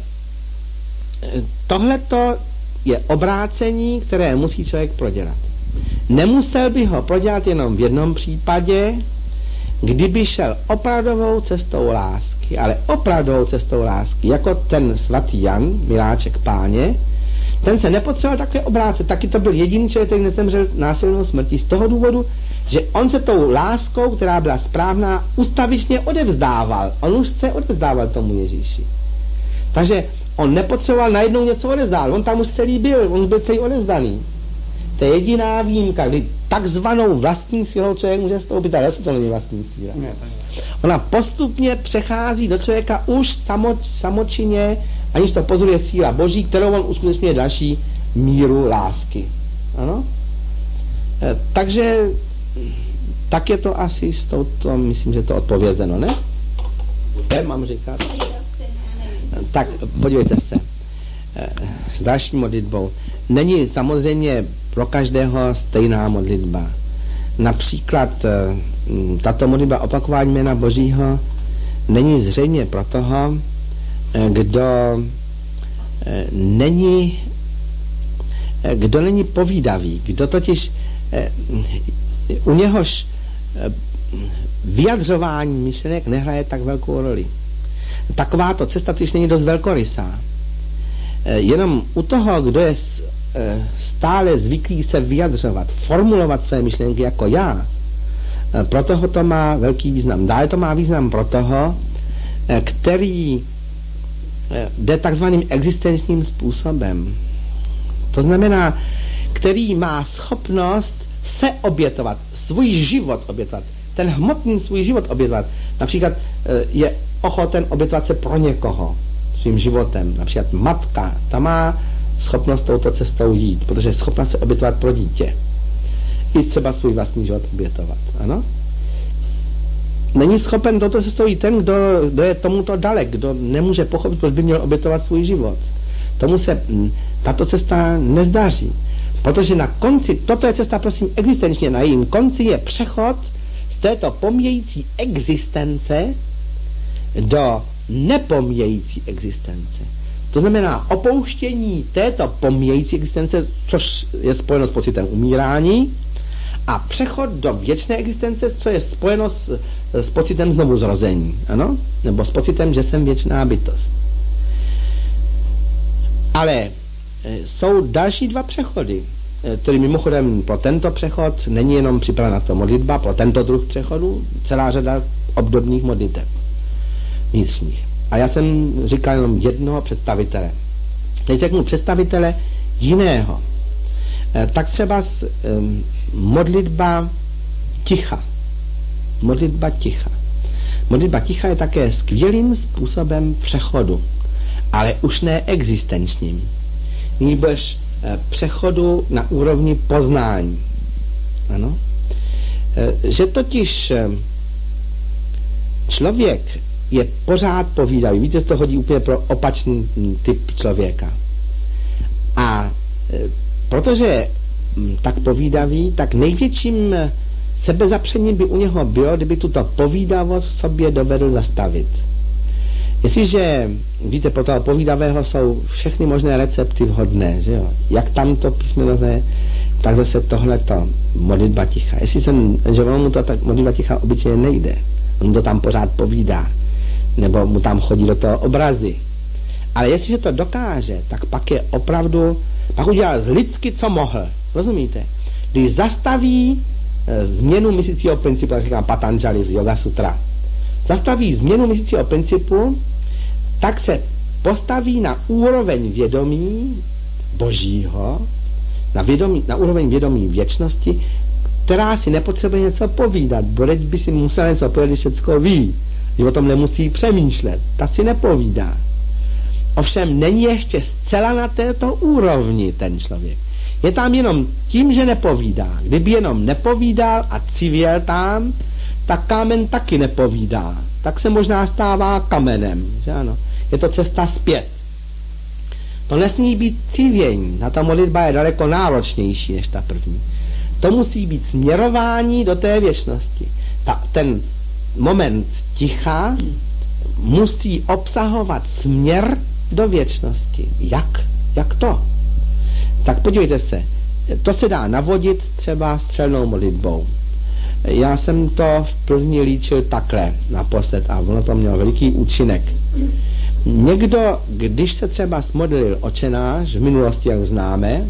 tohleto je obrácení, které musí člověk prodělat. Nemusel by ho prodělat jenom v jednom případě, kdyby šel opravdovou cestou lásky, ale opravdovou cestou lásky, jako ten svatý Jan, miláček Páně, ten se nepotřeboval takhle obrácet, taky to byl jediný člověk, který nezemřel násilnou smrtí z toho důvodu, že on se tou láskou, která byla správná, ustavičně odevzdával. On už se odevzdával tomu Ježíši. Takže on nepotřeboval najednou něco odevzdat, on tam už celý byl, on byl celý odevzdaný. To je jediná výjimka, kdy takzvanou vlastní silou člověk může vstoupit, ale to není vlastní síla. Ona postupně přechází do člověka už samoč, samočinně, aniž to pozoruje síla Boží, kterou on uskutečňuje další míru lásky. Ano? E, takže tak je to asi s touto, myslím, že to odpovězeno, ne? Bude, mám říkat? Tak, podívejte se. E, s další modlitbou. Není samozřejmě pro každého stejná modlitba. Například tato modlitba opakování jména Božího není zřejmě pro toho, kdo není kdo není povídavý, kdo totiž u něhož vyjadřování myšlenek nehraje tak velkou roli. Takováto cesta totiž není dost velkorysá. Jenom u toho, kdo je stále zvyklý se vyjadřovat, formulovat své myšlenky jako já, pro toho to má velký význam. Dále to má význam pro toho, který jde takzvaným existenčním způsobem. To znamená, který má schopnost se obětovat, svůj život obětovat, ten hmotný svůj život obětovat. Například je ochoten obětovat se pro někoho svým životem. Například matka, ta má schopnost touto cestou jít, protože je schopna se obětovat pro dítě. I třeba svůj vlastní život obětovat. Ano? Není schopen touto cestou jít ten, kdo, kdo je tomuto dalek, kdo nemůže pochopit, proč by měl obětovat svůj život. Tomu se tato cesta nezdaří. Protože na konci, toto je cesta, prosím, existenčně, na jejím konci je přechod z této pomíjející existence do nepomíjející existence. To znamená opouštění této pomíjející existence, což je spojeno s pocitem umírání, a přechod do věčné existence, co je spojeno s, s pocitem znovu zrození, ano? Nebo s pocitem, že jsem věčná bytost. Ale e, jsou další dva přechody, e, který mimochodem pro tento přechod není jenom připravena to modlitba, pro tento druh přechodu celá řada obdobných modliteb vnitřních. A já jsem říkal jenom jednoho představitele. Teď řeknu představitele jiného. E, tak třeba s, e, modlitba ticha. Modlitba ticha. Modlitba ticha je také skvělým způsobem přechodu, ale už ne existenčním. Nýbrž e, přechodu na úrovni poznání. Ano? E, že totiž e, člověk je pořád povídavý. Víte, to hodí úplně pro opačný typ člověka. A e, protože m, tak povídavý, tak největším sebezapřením by u něho bylo, kdyby tuto povídavost v sobě dovedl zastavit. Jestliže, víte, pro toho povídavého jsou všechny možné recepty vhodné, že jo? Jak tam to písmenové, tak zase tohleto modlitba ticha. Jestli jsem, že mu to tak modlitba ticha obyčejně nejde. On to tam pořád povídá. Nebo mu tam chodí do toho obrazy. Ale jestliže to dokáže, tak pak je opravdu, pak udělal z lidsky, co mohl. Rozumíte? Když zastaví e, změnu myslícího principu, jak říká Patanjali v Yoga Sutra, zastaví změnu myslícího principu, tak se postaví na úroveň vědomí božího, na, vědomí, na úroveň vědomí věčnosti, která si nepotřebuje něco povídat, protože by si musel něco povědět, když všecko ví. Že o tom nemusí přemýšlet. Ta si nepovídá. Ovšem není ještě zcela na této úrovni ten člověk. Je tam jenom tím, že nepovídá. Kdyby jenom nepovídal a civěl tam, tak kámen taky nepovídá. Tak se možná stává kamenem. Že ano? Je to cesta zpět. To nesmí být civění. Na ta modlitba je daleko náročnější než ta první. To musí být směrování do té věčnosti. Ta, ten moment ticha musí obsahovat směr do věčnosti. Jak? Jak to? Tak podívejte se. To se dá navodit třeba střelnou modlitbou. Já jsem to v Plzni líčil takhle naposled a ono to mělo veliký účinek. Někdo, když se třeba smodlil Otčenáš v minulosti, jak známe,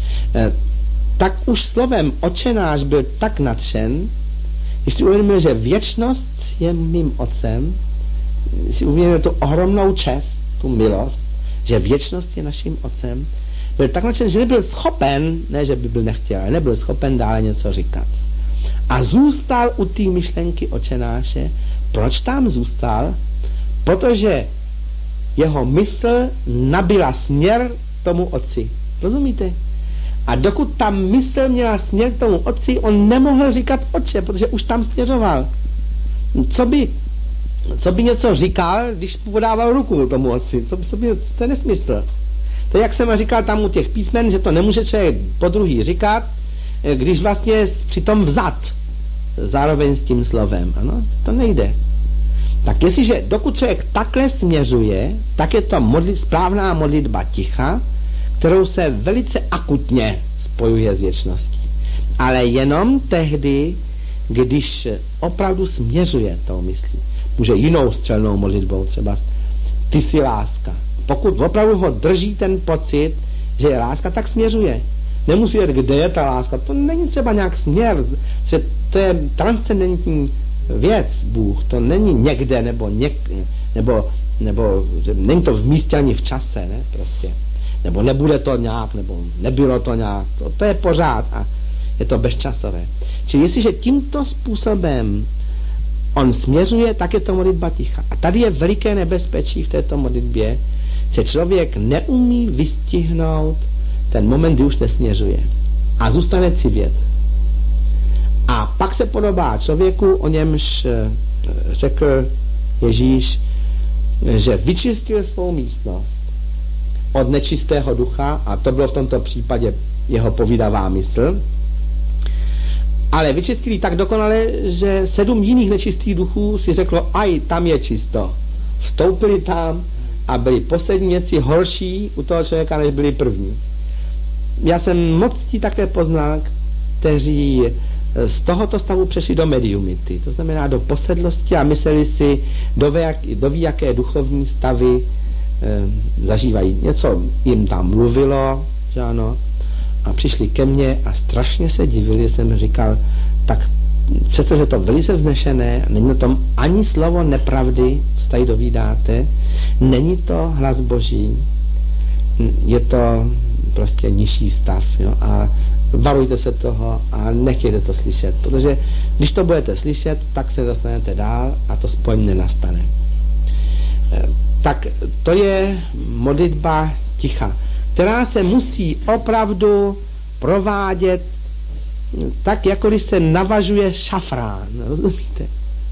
tak už slovem Otčenáš byl tak nadšen, když si uvědomil, že věčnost je mým otcem, si uvědomil tu ohromnou čest, tu milost, že věčnost je naším otcem, byl tak nadšen, že nebyl schopen, ne, že by byl nechtěl, ale nebyl schopen dále něco říkat. A zůstal u té myšlenky Otčenáše. Proč tam zůstal? Protože jeho mysl nabila směr tomu otci. Rozumíte? A dokud ta mysl měla směr tomu otci, on nemohl říkat otče, protože už tam směřoval. Co by, co by něco říkal, když podával ruku tomu otci? Co by, co by, to je nesmysl. To je, jak jsem říkal tam u těch písmen, že to nemůže člověk po druhý říkat, když vlastně je přitom vzat zároveň s tím slovem. Ano? To nejde. Tak jestliže dokud člověk takhle směřuje, tak je to modlit, správná modlitba ticha, kterou se velice akutně spojuje s věčností. Ale jenom tehdy, když opravdu směřuje tou myslí. Může jinou střelnou modlitbou, třeba ty jsi láska. Pokud opravdu ho drží ten pocit, že je láska, tak směřuje. Nemusí vědět, kde je ta láska. To není třeba nějak směr, že to je transcendentní věc, Bůh. To není někde, nebo něk, nebo, nebo že není to v místě ani v čase, ne, prostě. Nebo nebude to nějak, nebo nebylo to nějak. To, to je pořád. A Je to bezčasové. Čili jestliže tímto způsobem on směřuje, tak je to modlitba ticha. A tady je veliké nebezpečí v této modlitbě, že člověk neumí vystihnout ten moment, kdy už nesměřuje. A zůstane civět. A pak se podobá člověku, o němž řekl Ježíš, že vyčistil svou místnost od nečistého ducha, a to bylo v tomto případě jeho povídavá mysl, ale vyčistili tak dokonale, že sedm jiných nečistých duchů si řeklo, aj tam je čisto. Vstoupili tam a byli poslední věci horší u toho člověka, než byli první. Já jsem moc tí také poznal, kteří z tohoto stavu přešli do mediumity, to znamená do posedlosti a mysleli si, do, vejak, do ví, jaké duchovní stavy e, zažívají. Něco jim tam mluvilo, že ano, a přišli ke mně a strašně se divili, že jsem říkal, tak přestože to velice vznešené, není na tom ani slovo nepravdy, co tady dovídáte, není to hlas Boží, je to prostě nižší stav, jo, a varujte se toho a nechtějte to slyšet, protože když to budete slyšet, tak se dostanete dál a to spojení nenastane. Tak to je modlitba ticha, která se musí opravdu provádět tak, jako když se navažuje šafrán, rozumíte?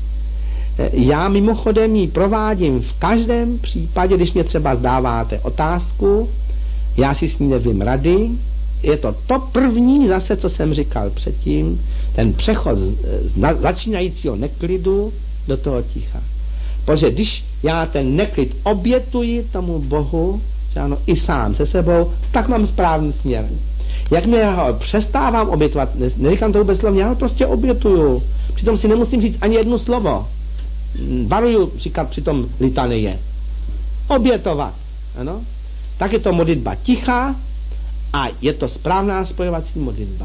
Já mimochodem ji provádím v každém případě, když mě třeba dáváte otázku, já si s ní nevím rady, je to to první zase, co jsem říkal předtím, ten přechod z začínajícího neklidu do toho ticha. Protože když já ten neklid obětuji tomu Bohu, že ano, i sám se sebou, tak mám správný směr. Jakmile ho přestávám obětovat, neříkám to vůbec slovně, já ho prostě obětuju. Přitom si nemusím říct ani jedno slovo. Varuju říkat přitom litanie. Obětovat. Ano? Tak je to modlitba ticha a je to správná spojovací modlitba.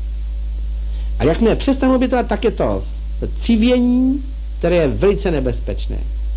A jakmile přestanu obětovat, tak je to civění, které je velice nebezpečné.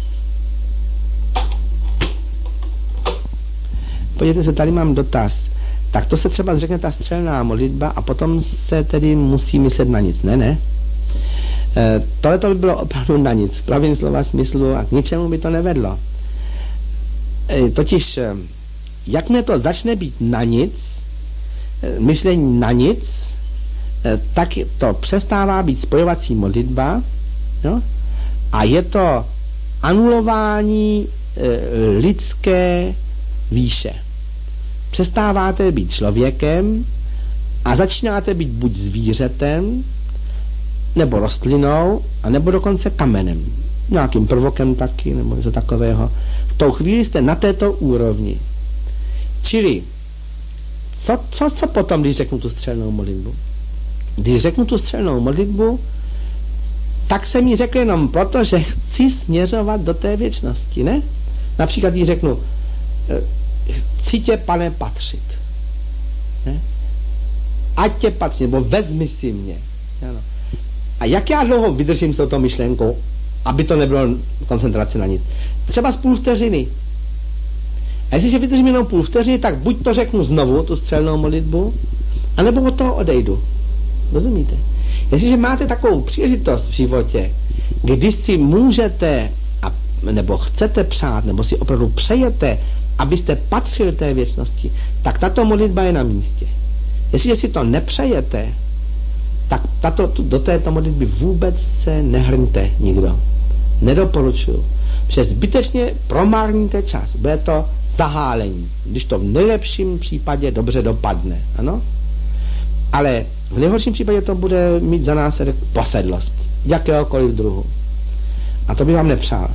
Podívejte se, tady mám dotaz. Tak to se třeba řekne ta střelná modlitba a potom se tedy musí myslet na nic. Ne, ne. E, tohle to by bylo opravdu na nic. V pravém slova smyslu a k ničemu by to nevedlo. E, totiž, e, jakmile to začne být na nic, e, myšlení na nic, e, tak to přestává být spojovací modlitba, jo? A je to anulování e, lidské výše. Přestáváte být člověkem a začínáte být buď zvířetem, nebo rostlinou, a nebo dokonce kamenem. Nějakým prvokem taky, nebo něco takového. V tou chvíli jste na této úrovni. Čili, co, co, co potom, když řeknu tu střelnou modlitbu? Když řeknu tu střelnou modlitbu, tak se mi řekl jenom proto, že chci směřovat do té věčnosti, ne? Například, když řeknu, chci tě, Pane, patřit. Ne? Ať tě patří, nebo vezmi si mě. Ano. A jak já dlouho vydržím s touto myšlenkou, aby to nebylo koncentrace na nic? Třeba z půl vteřiny. A jestliže vydržím jenom půl vteřiny, tak buď to řeknu znovu, tu střelnou modlitbu, anebo od toho odejdu. Rozumíte? Jestliže máte takovou příležitost v životě, kdy si můžete, a, nebo chcete přát, nebo si opravdu přejete, abyste patřili té věčnosti, tak tato modlitba je na místě. Jestliže si to nepřejete, tak tato, do této modlitby vůbec se nehrňte nikdo. Nedoporučuju. Protože zbytečně promárníte čas. Bude to zahálení. Když to v nejlepším případě dobře dopadne. Ano? Ale v nejhorším případě to bude mít za následek posedlost. Jakéhokoliv druhu. A to bych vám nepřál.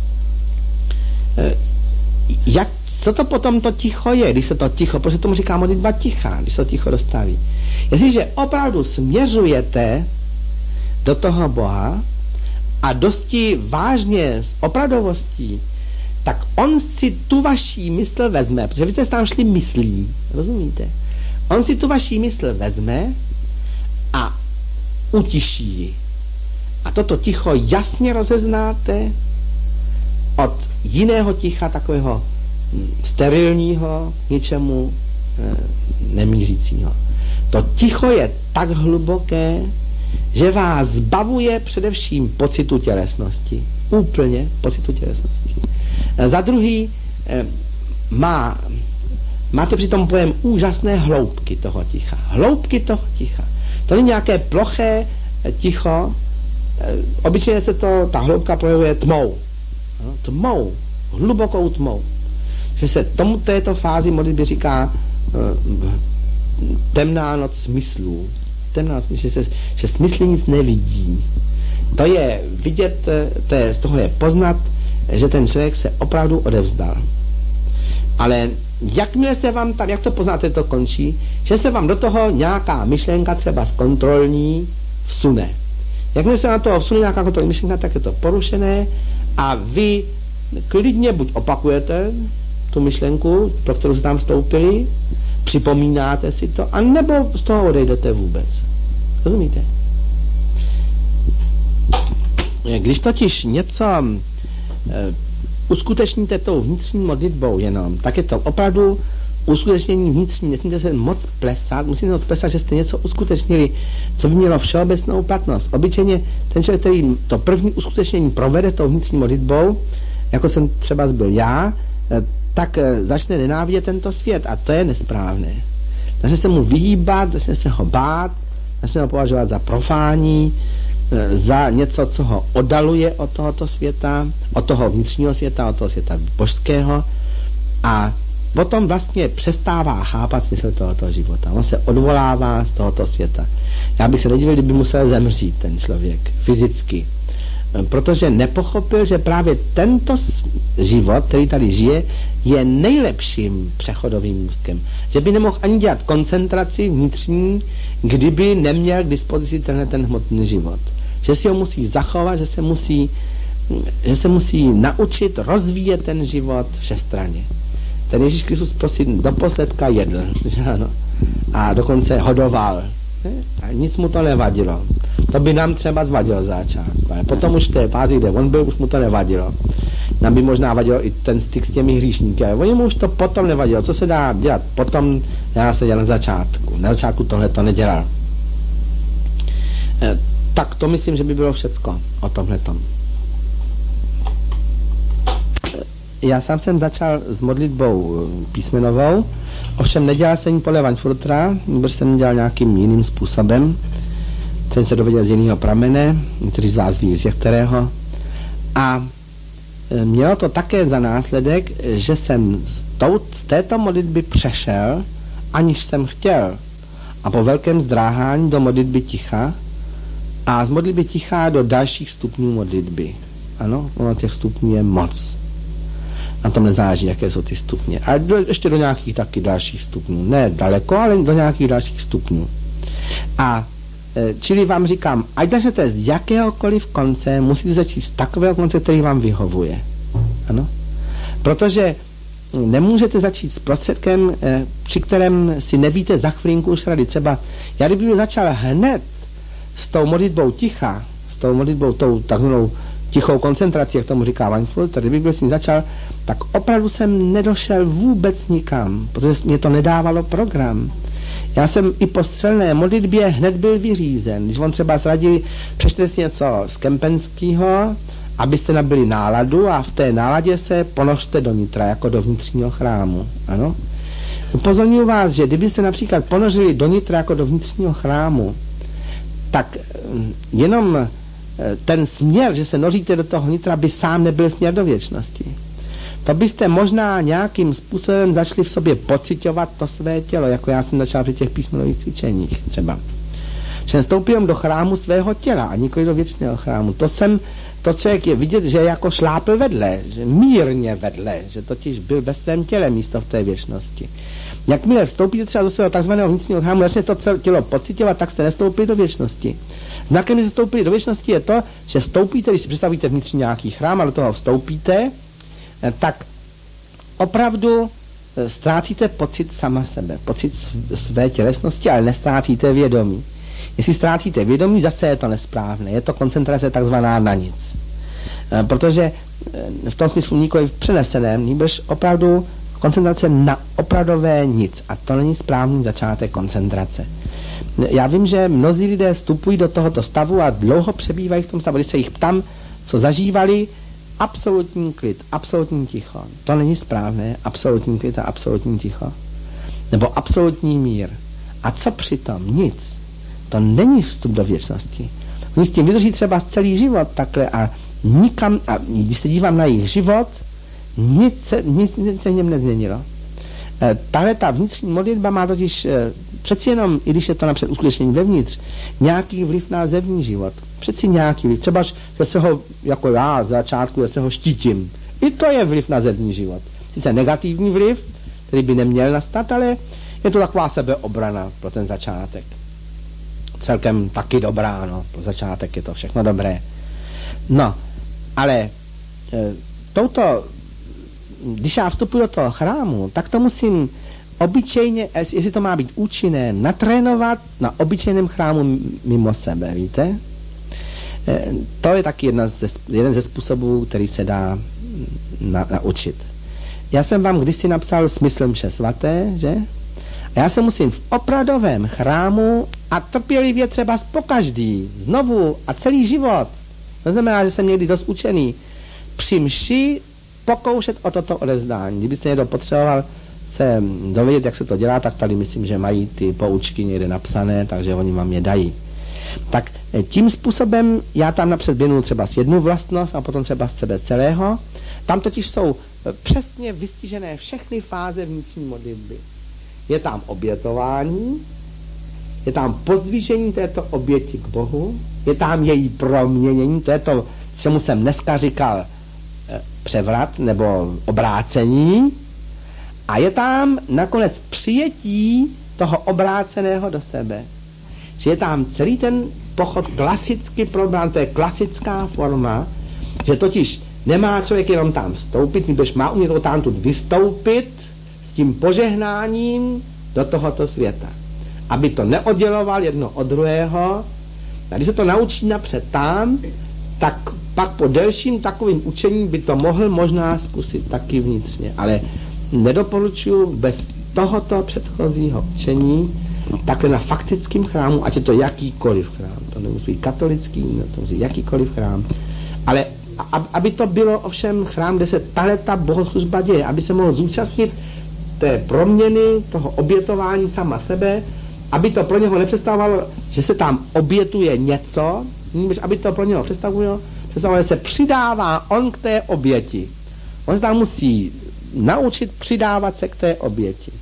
Jak Co to potom to ticho je, když se to ticho, protože tomu říká modlitba ticha, když se to ticho dostaví. Jestliže opravdu směřujete do toho Boha a dosti vážně s opravdovostí, tak on si tu vaší mysl vezme, protože vy jste tam šli myslí, rozumíte? On si tu vaší mysl vezme a utiší ji. A toto ticho jasně rozeznáte od jiného ticha, takového sterilního, ničemu e, nemířícího. To ticho je tak hluboké, že vás zbavuje především pocitu tělesnosti. Úplně pocitu tělesnosti. Za druhý, má, máte při tom pojem úžasné hloubky toho ticha. Hloubky toho ticha. To není nějaké ploché ticho. Obyčejně se to, ta hloubka projevuje tmou. Tmou. Hlubokou tmou. Že se tomu této fázi modlitby říká temná noc smyslů. Temná noc smyslů, že, se, že smysly nic nevidí. To je vidět, to je, z toho je poznat, že ten člověk se opravdu odevzdal. Ale jakmile se vám tam, jak to poznáte, to končí, že se vám do toho nějaká myšlenka třeba zkontrolní vsune. Jakmile se na to vsune nějaká kontrolní myšlenka, tak je to porušené a vy klidně buď opakujete tu myšlenku, pro kterou jste tam vstoupili, připomínáte si to, anebo z toho odejdete vůbec. Rozumíte? Když totiž něco e, uskutečníte tou vnitřní modlitbou jenom, tak je to opravdu uskutečnění vnitřní, nesmíte se moc plesat, musíte moc plesat, že jste něco uskutečnili, co by mělo všeobecnou platnost. Obyčejně ten člověk, který to první uskutečnění provede tou vnitřní modlitbou, jako jsem třeba byl já, e, tak e, začne nenávidět tento svět a to je nesprávné. Začne se mu vyhýbat, začne se ho bát, začne ho považovat za profání, za něco, co ho oddaluje od tohoto světa, od toho vnitřního světa, od toho světa božského a potom vlastně přestává chápat smysl tohoto života. On se odvolává z tohoto světa. Já bych se nedivil, kdyby musel zemřít ten člověk fyzicky, protože nepochopil, že právě tento život, který tady žije, je nejlepším přechodovým můstkem. Že by nemohl ani dělat koncentraci vnitřní, kdyby neměl k dispozici tenhle ten hmotný život. Že si ho musí zachovat, že se musí, že se musí naučit rozvíjet ten život všestranně. Ten Ježíš Kristus prosím do posledka jedl, že ano, a dokonce hodoval. A nic mu to nevadilo. To by nám třeba zvadilo začátku, ale potom už v té fázi, kde on byl, už mu to nevadilo. Nám by možná vadilo i ten styk s těmi hříšníky, ale oni mu už to potom nevadilo. Co se dá dělat? Potom já se dělal na začátku. Na začátku tohle to nedělal. E, tak to myslím, že by bylo všecko o tomhletom. E, já sám jsem začal s modlitbou písmenovou, ovšem nedělal jsem ji podle Weinfurtera, nebo jsem dělal nějakým jiným způsobem. Jsem se dověděl z jiného pramene, někteří z vás ví, z kterého. A mělo to také za následek, že jsem z této modlitby přešel, aniž jsem chtěl. A po velkém zdráhání do modlitby ticha a z modlitby ticha do dalších stupňů modlitby. Ano, ono těch stupňů je moc. Na tom nezáleží, jaké jsou ty stupně. A do, ještě do nějakých taky dalších stupňů. Ne daleko, ale do nějakých dalších stupňů. A e, čili vám říkám, ať začnete z jakéhokoliv konce, musíte začít z takového konce, který vám vyhovuje. Ano? Protože nemůžete začít s prostředkem, e, při kterém si nevíte za chvilinku už rady. Třeba já kdybych začal hned s tou modlitbou ticha, s tou modlitbou tou takzvanou tichou koncentrací, jak tomu říká Weinfurt, kdybych byl s ní začal, tak opravdu jsem nedošel vůbec nikam, protože mě to nedávalo program. Já jsem i po střelné modlitbě hned byl vyřízen. Když on třeba zradil, přečte si něco z Kempenského, abyste nabili náladu a v té náladě se ponořte do nitra, jako do vnitřního chrámu. Ano? Upozorňuji vás, že kdyby se například ponořili do nitra jako do vnitřního chrámu, tak jenom ten směr, že se noříte do toho nitra, by sám nebyl směr do věčnosti. To byste možná nějakým způsobem začali v sobě pociťovat to své tělo, jako já jsem začal při těch písmenových cvičeních třeba. Že vstoupím do chrámu svého těla a nikoli do věčného chrámu. To jsem, to člověk je vidět, že jako šlápl vedle, že mírně vedle, že totiž byl ve svém těle místo v té věčnosti. Jakmile vstoupíte třeba do svého takzvaného vnitřního chrámu, začne to tělo pociťovat, tak jste nestoupili do věčnosti. Znakem, že vstoupili do věčnosti, je to, že vstoupíte, když si představíte vnitřní nějaký chrám a do toho vstoupíte, tak opravdu ztrácíte pocit sama sebe, pocit své tělesnosti, ale nestrácíte vědomí. Jestli ztrácíte vědomí, zase je to nesprávné, je to koncentrace takzvaná na nic. Protože v tom smyslu nikoli v přeneseném, nýbrž opravdu koncentrace na opravdové nic. A to není správný začátek koncentrace. Já vím, že mnozí lidé vstupují do tohoto stavu a dlouho přebývají v tom stavu. Když se jich ptám, co zažívali, absolutní klid, absolutní ticho. To není správné, absolutní klid a absolutní ticho. Nebo absolutní mír. A co přitom? Nic. To není vstup do věčnosti. Oni s tím vydrží třeba celý život takhle a nikam, a když se dívám na jejich život, nic se, nic, nic se v něm nezměnilo. E, tahle ta vnitřní modlitba má totiž e, přeci jenom, i když je to napřed uskutečnění vevnitř, nějaký vliv na zevní život. Přeci nějaký vliv. Třeba, že se ho, jako já z začátku, že se ho štítím. I to je vliv na zevní život. Sice negativní vliv, který by neměl nastat, ale je to taková sebeobrana pro ten začátek. Celkem taky dobrá, no. Pro začátek je to všechno dobré. No, ale e, touto, když já vstupuji do toho chrámu, tak to musím obyčejně, jestli to má být účinné, natrénovat na obyčejném chrámu mimo sebe, víte? E, to je taky jedna ze, jeden ze způsobů, který se dá na, naučit. Já jsem vám kdysi napsal smysl mše svaté, že? A já se musím v opravdovém chrámu a trpělivě třeba pokaždý, znovu a celý život, to znamená, že jsem někdy dost učený, při mši pokoušet o toto odezdání. Kdybyste někdo potřeboval se dovědět, jak se to dělá, tak tady myslím, že mají ty poučky někde napsané, takže oni vám je dají. Tak tím způsobem já tam napřed věnuju třeba jednu vlastnost a potom třeba z sebe celého. Tam totiž jsou přesně vystižené všechny fáze vnitřní modlitby. Je tam obětování, je tam pozdvížení této oběti k Bohu, je tam její proměnění, to je to, čemu jsem dneska říkal e, převrat nebo obrácení, a je tam nakonec přijetí toho obráceného do sebe. Že je tam celý ten pochod klasicky probrán, to je klasická forma, že totiž nemá člověk jenom tam vstoupit, nebož má umět tam tu vystoupit s tím požehnáním do tohoto světa. Aby to neodděloval jedno od druhého. A když se to naučí napřed tam, tak pak po delším takovým učením by to mohl možná zkusit taky vnitřně. Ale nedoporučuji bez tohoto předchozího učení takhle na faktickém chrámu, ať je to jakýkoliv chrám. To nemusí být katolický, to musí být jakýkoliv chrám. Ale aby to bylo ovšem chrám, kde se tahleta bohoslužba děje, aby se mohl zúčastnit té proměny, toho obětování sama sebe, aby to pro něho nepředstavovalo, že se tam obětuje něco, aby to pro něho představovalo, představovalo, že se přidává on k té oběti. On se tam musí naučit přidávat se k té oběti.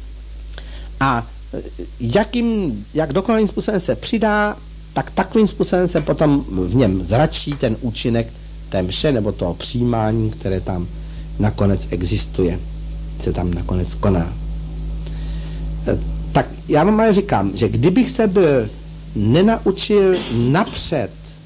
A jakým, jak dokonalým způsobem se přidá, tak takovým způsobem se potom v něm zračí ten účinek té mše nebo toho přijímání, které tam nakonec existuje, se tam nakonec koná. Tak já vám ale říkám, že kdybych se byl nenaučil napřed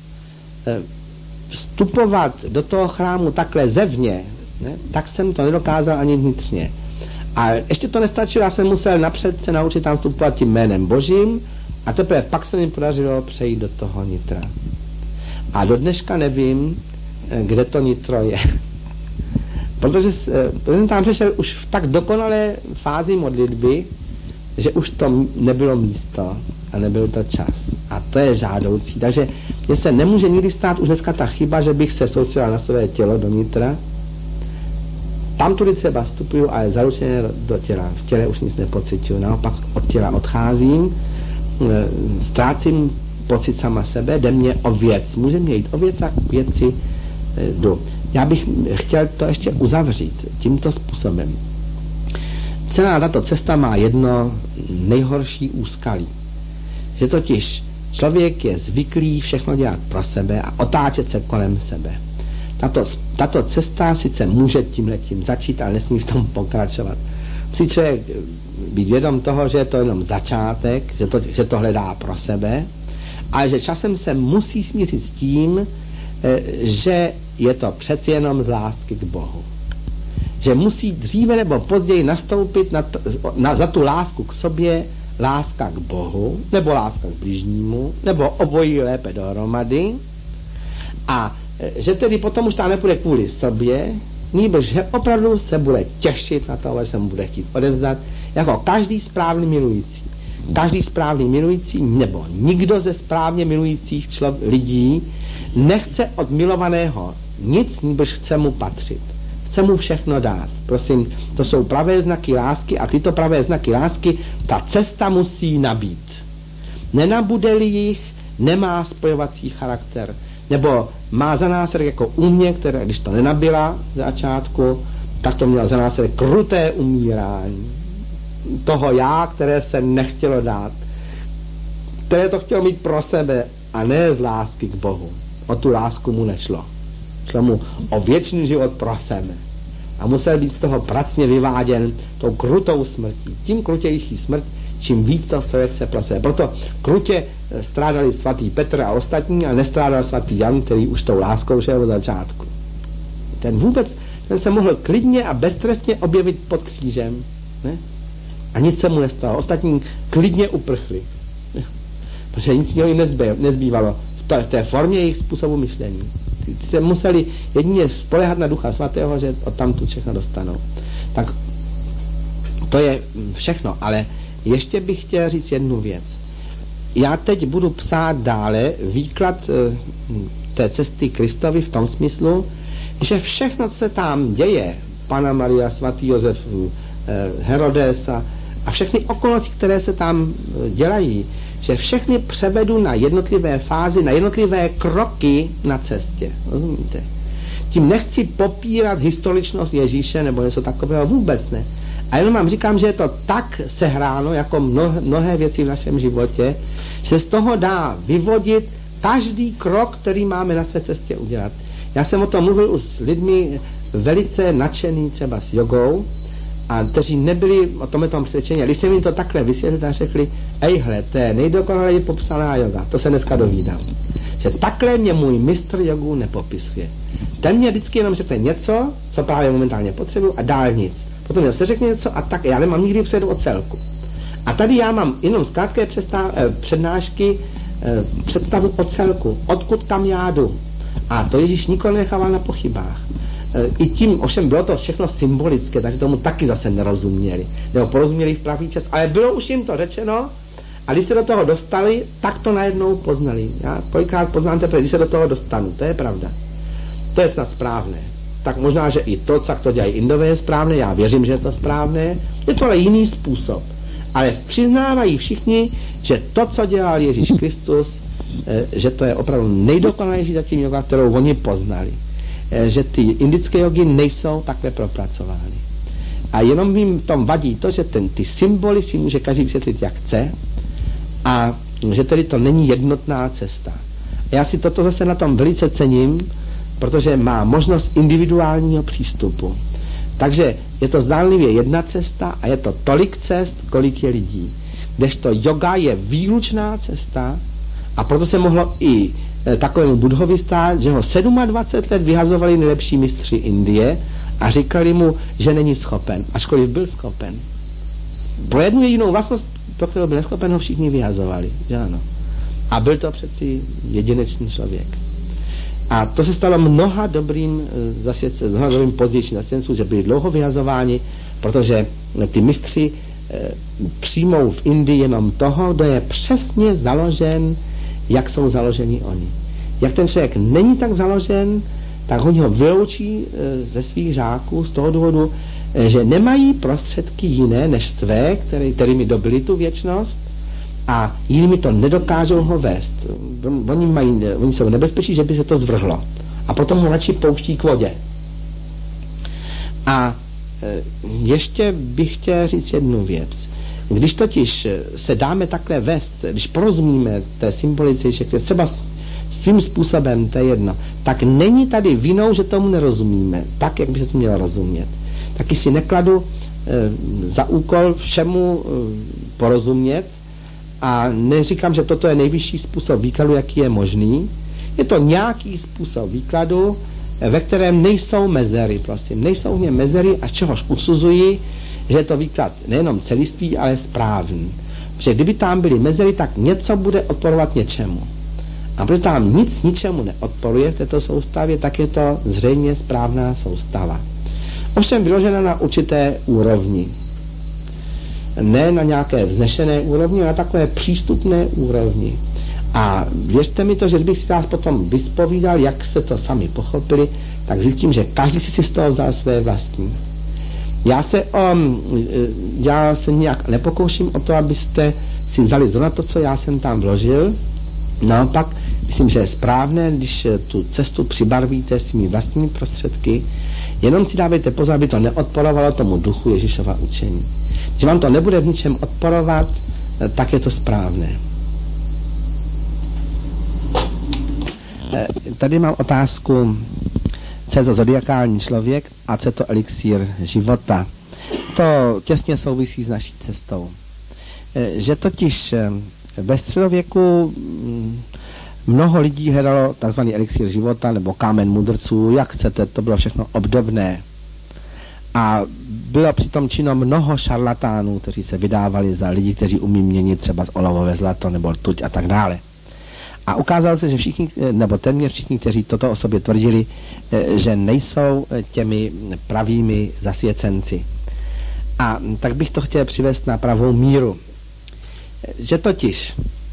vstupovat do toho chrámu takhle zevně, ne, tak jsem to nedokázal ani vnitřně. A ještě to nestačilo, já jsem musel napřed se naučit tam vstupovat tím jménem Božím a teprve pak se mi podařilo přejít do toho nitra. A do dneška nevím, kde to nitro je. Protože, protože jsem tam přišel už v tak dokonalé fázi modlitby, že už to nebylo místo a nebyl to čas. A to je žádoucí. Takže mně se nemůže nikdy stát už dneska ta chyba, že bych se soustředil na své tělo do nitra. Tam tudy třeba vstupuju, ale zaručeně do těla. V těle už nic nepocituju. Naopak od těla odcházím, ztrácím pocit sama sebe, jde mě o věc. Může mě jít o věc a k věci jdu. Já bych chtěl to ještě uzavřít tímto způsobem. Celá tato cesta má jedno nejhorší úskalí. Že totiž člověk je zvyklý všechno dělat pro sebe a otáčet se kolem sebe. Tato, tato cesta sice může tímhletím začít, ale nesmí v tom pokračovat. Musí člověk být vědom toho, že je to jenom začátek, že to, že to hledá pro sebe, ale že časem se musí smířit s tím, že je to přeci jenom z lásky k Bohu. Že musí dříve nebo později nastoupit na to, na, za tu lásku k sobě láska k Bohu, nebo láska k bližnímu, nebo obojí lépe dohromady. A že tedy potom už tam nepůjde kvůli sobě, nýbrž že opravdu se bude těšit na to, že se mu bude chtít odevzdat, jako každý správný milující. každý správný milující, nebo nikdo ze správně milujících člo, lidí nechce od milovaného nic, nebož chce mu patřit. Chce mu všechno dát. Prosím, to jsou pravé znaky lásky a tyto pravé znaky lásky ta cesta musí nabít. Nenabude-li jich, nemá spojovací charakter. Nebo má za následek jako u mě, které, když to nenabila v začátku, tak to mělo za následek kruté umírání toho já, které se nechtělo dát, které to chtělo mít pro sebe a ne z lásky k Bohu. O tu lásku mu nešlo. Šlo mu o věčný život pro sebe. A musel být z toho pracně vyváděn tou krutou smrtí. Tím krutější smrt, čím víc to člověk se pro sebe. Proto krutě strádali svatý Petr a ostatní a nestrádal svatý Jan, který už tou láskou šel od začátku. Ten vůbec, ten se mohl klidně a beztrestně objevit pod křížem. Ne? A nic se mu nestalo. Ostatní klidně uprchli. Ne? Protože nic jim nezbývalo v té formě jejich způsobu myšlení. Ty se museli jedině spoléhat na Ducha Svatého, že odtamtud všechno dostanou. Tak to je všechno, ale ještě bych chtěl říct jednu věc. Já teď budu psát dále výklad e, té cesty Kristovy v tom smyslu, že všechno, co se tam děje, Panna Maria, svatý Josef, e, Herodes a, a všechny okolnosti, které se tam dělají, že všechny převedu na jednotlivé fázy, na jednotlivé kroky na cestě. Rozumíte? Tím nechci popírat historičnost Ježíše nebo něco takového, vůbec ne. A jenom vám říkám, že je to tak sehráno, jako mnohé, mnohé věci v našem životě, že z toho dá vyvodit každý krok, který máme na své cestě udělat. Já jsem o tom mluvil už s lidmi velice nadšený třeba s jogou, a kteří nebyli o tomhle tom přesvědčení. Když jsem jim to takhle vysvětlil, tak řekli, ejhle, to je nejdokonaleji popsaná joga, to se dneska dovídám. Že takhle mě můj mistr jogu nepopisuje. Ten mě vždycky jenom řekne něco, co právě momentálně potřebuju a dál nic. Potom mě se řekne něco a tak, já nemám nikdy předu o celku. A tady já mám jenom z krátké přednášky eh, představu o celku, odkud tam já jdu. A to Ježíš nikoli nechával na pochybách. I tím, ovšem bylo to všechno symbolické, takže tomu taky zase nerozuměli. Nebo porozuměli v pravý čas, ale bylo už jim to řečeno a když se do toho dostali, tak to najednou poznali. Já kolikrát poznám teprve, když se do toho dostanu, to je pravda. To je snad správné. Tak možná, že i to, co to dělají Indové, je správné, já věřím, že je to správné, je to ale jiný způsob. Ale přiznávají všichni, že to, co dělal Ježíš Kristus, že to je opravdu nejdokonalejší zatím joga, kterou oni poznali. Že ty indické jogy nejsou takhle propracovány. A jenom jim v tom vadí to, že ten, ty symboly si může každý vysvětlit, jak chce, a že tedy to není jednotná cesta. Já si toto zase na tom velice cením, protože má možnost individuálního přístupu. Takže je to zdánlivě jedna cesta a je to tolik cest, kolik je lidí. Kdežto yoga je výlučná cesta a proto se mohlo i takovému Budhovi stát, že ho dvacet sedm let vyhazovali nejlepší mistři Indie a říkali mu, že není schopen, ačkoliv byl schopen. Pro jednu jedinou vlastnost, pro kterou byl neschopen, ho všichni vyhazovali, že ano. A byl to přeci jedinečný člověk. A to se stalo mnoha dobrým zasvědcem, mnoha dobrým pozdějším zasvědcům, že byli dlouho vyhazováni, protože ty mistři e, přijmou v Indii jenom toho, kdo je přesně založen, jak jsou založeni oni. Jak ten člověk není tak založen, tak oni ho vyloučí e, ze svých žáků z toho důvodu, e, že nemají prostředky jiné než své, který, kterými dobili tu věčnost, a jinými to nedokážou ho vést. Oni, mají, oni jsou nebezpečí, že by se to zvrhlo. A potom ho radši pouští k vodě. A e, ještě bych chtěl říct jednu věc. Když totiž se dáme takhle vést, když porozumíme té symbolice, že třeba svým způsobem, to je jedno, tak není tady vinou, že tomu nerozumíme, tak, jak by se to mělo rozumět. Taky si nekladu e, za úkol všemu e, porozumět, a neříkám, že toto je nejvyšší způsob výkladu, jaký je možný. Je to nějaký způsob výkladu, ve kterém nejsou mezery, prosím. Nejsou v něm mezery, a z čehož usuzuji, že je to výklad nejenom celistvý, ale správný. Protože kdyby tam byly mezery, tak něco bude odporovat něčemu. A protože tam nic ničemu neodporuje v této soustavě, tak je to zřejmě správná soustava. Ovšem vyložena na určité úrovni. ne na nějaké vznešené úrovni, ale na takové přístupné úrovni. A věřte mi to, že kdybych si vás potom vyspovídal, jak jste to sami pochopili, tak zjistím, že každý si z toho vzal své vlastní. Já se, um, já se nějak nepokouším o to, abyste si vzali zrovna to, co já jsem tam vložil. Naopak, myslím, že je správné, když tu cestu přibarvíte svými vlastními prostředky, jenom si dávejte pozor, aby to neodporovalo tomu duchu Ježíšova učení. Když vám to nebude v ničem odporovat, tak je to správné. Tady mám otázku, co je to zodiakální člověk a co je to elixír života. To těsně souvisí s naší cestou. Že totiž ve středověku mnoho lidí hledalo tzv. Elixír života nebo kámen mudrců, jak chcete, to bylo všechno obdobné. A bylo přitom činno mnoho šarlatánů, kteří se vydávali za lidi, kteří umí měnit třeba z olovové zlato nebo rtuť a tak dále. A ukázalo se, že všichni, nebo téměř všichni, kteří toto o sobě tvrdili, že nejsou těmi pravými zasvěcenci. A tak bych to chtěl přivést na pravou míru. Že totiž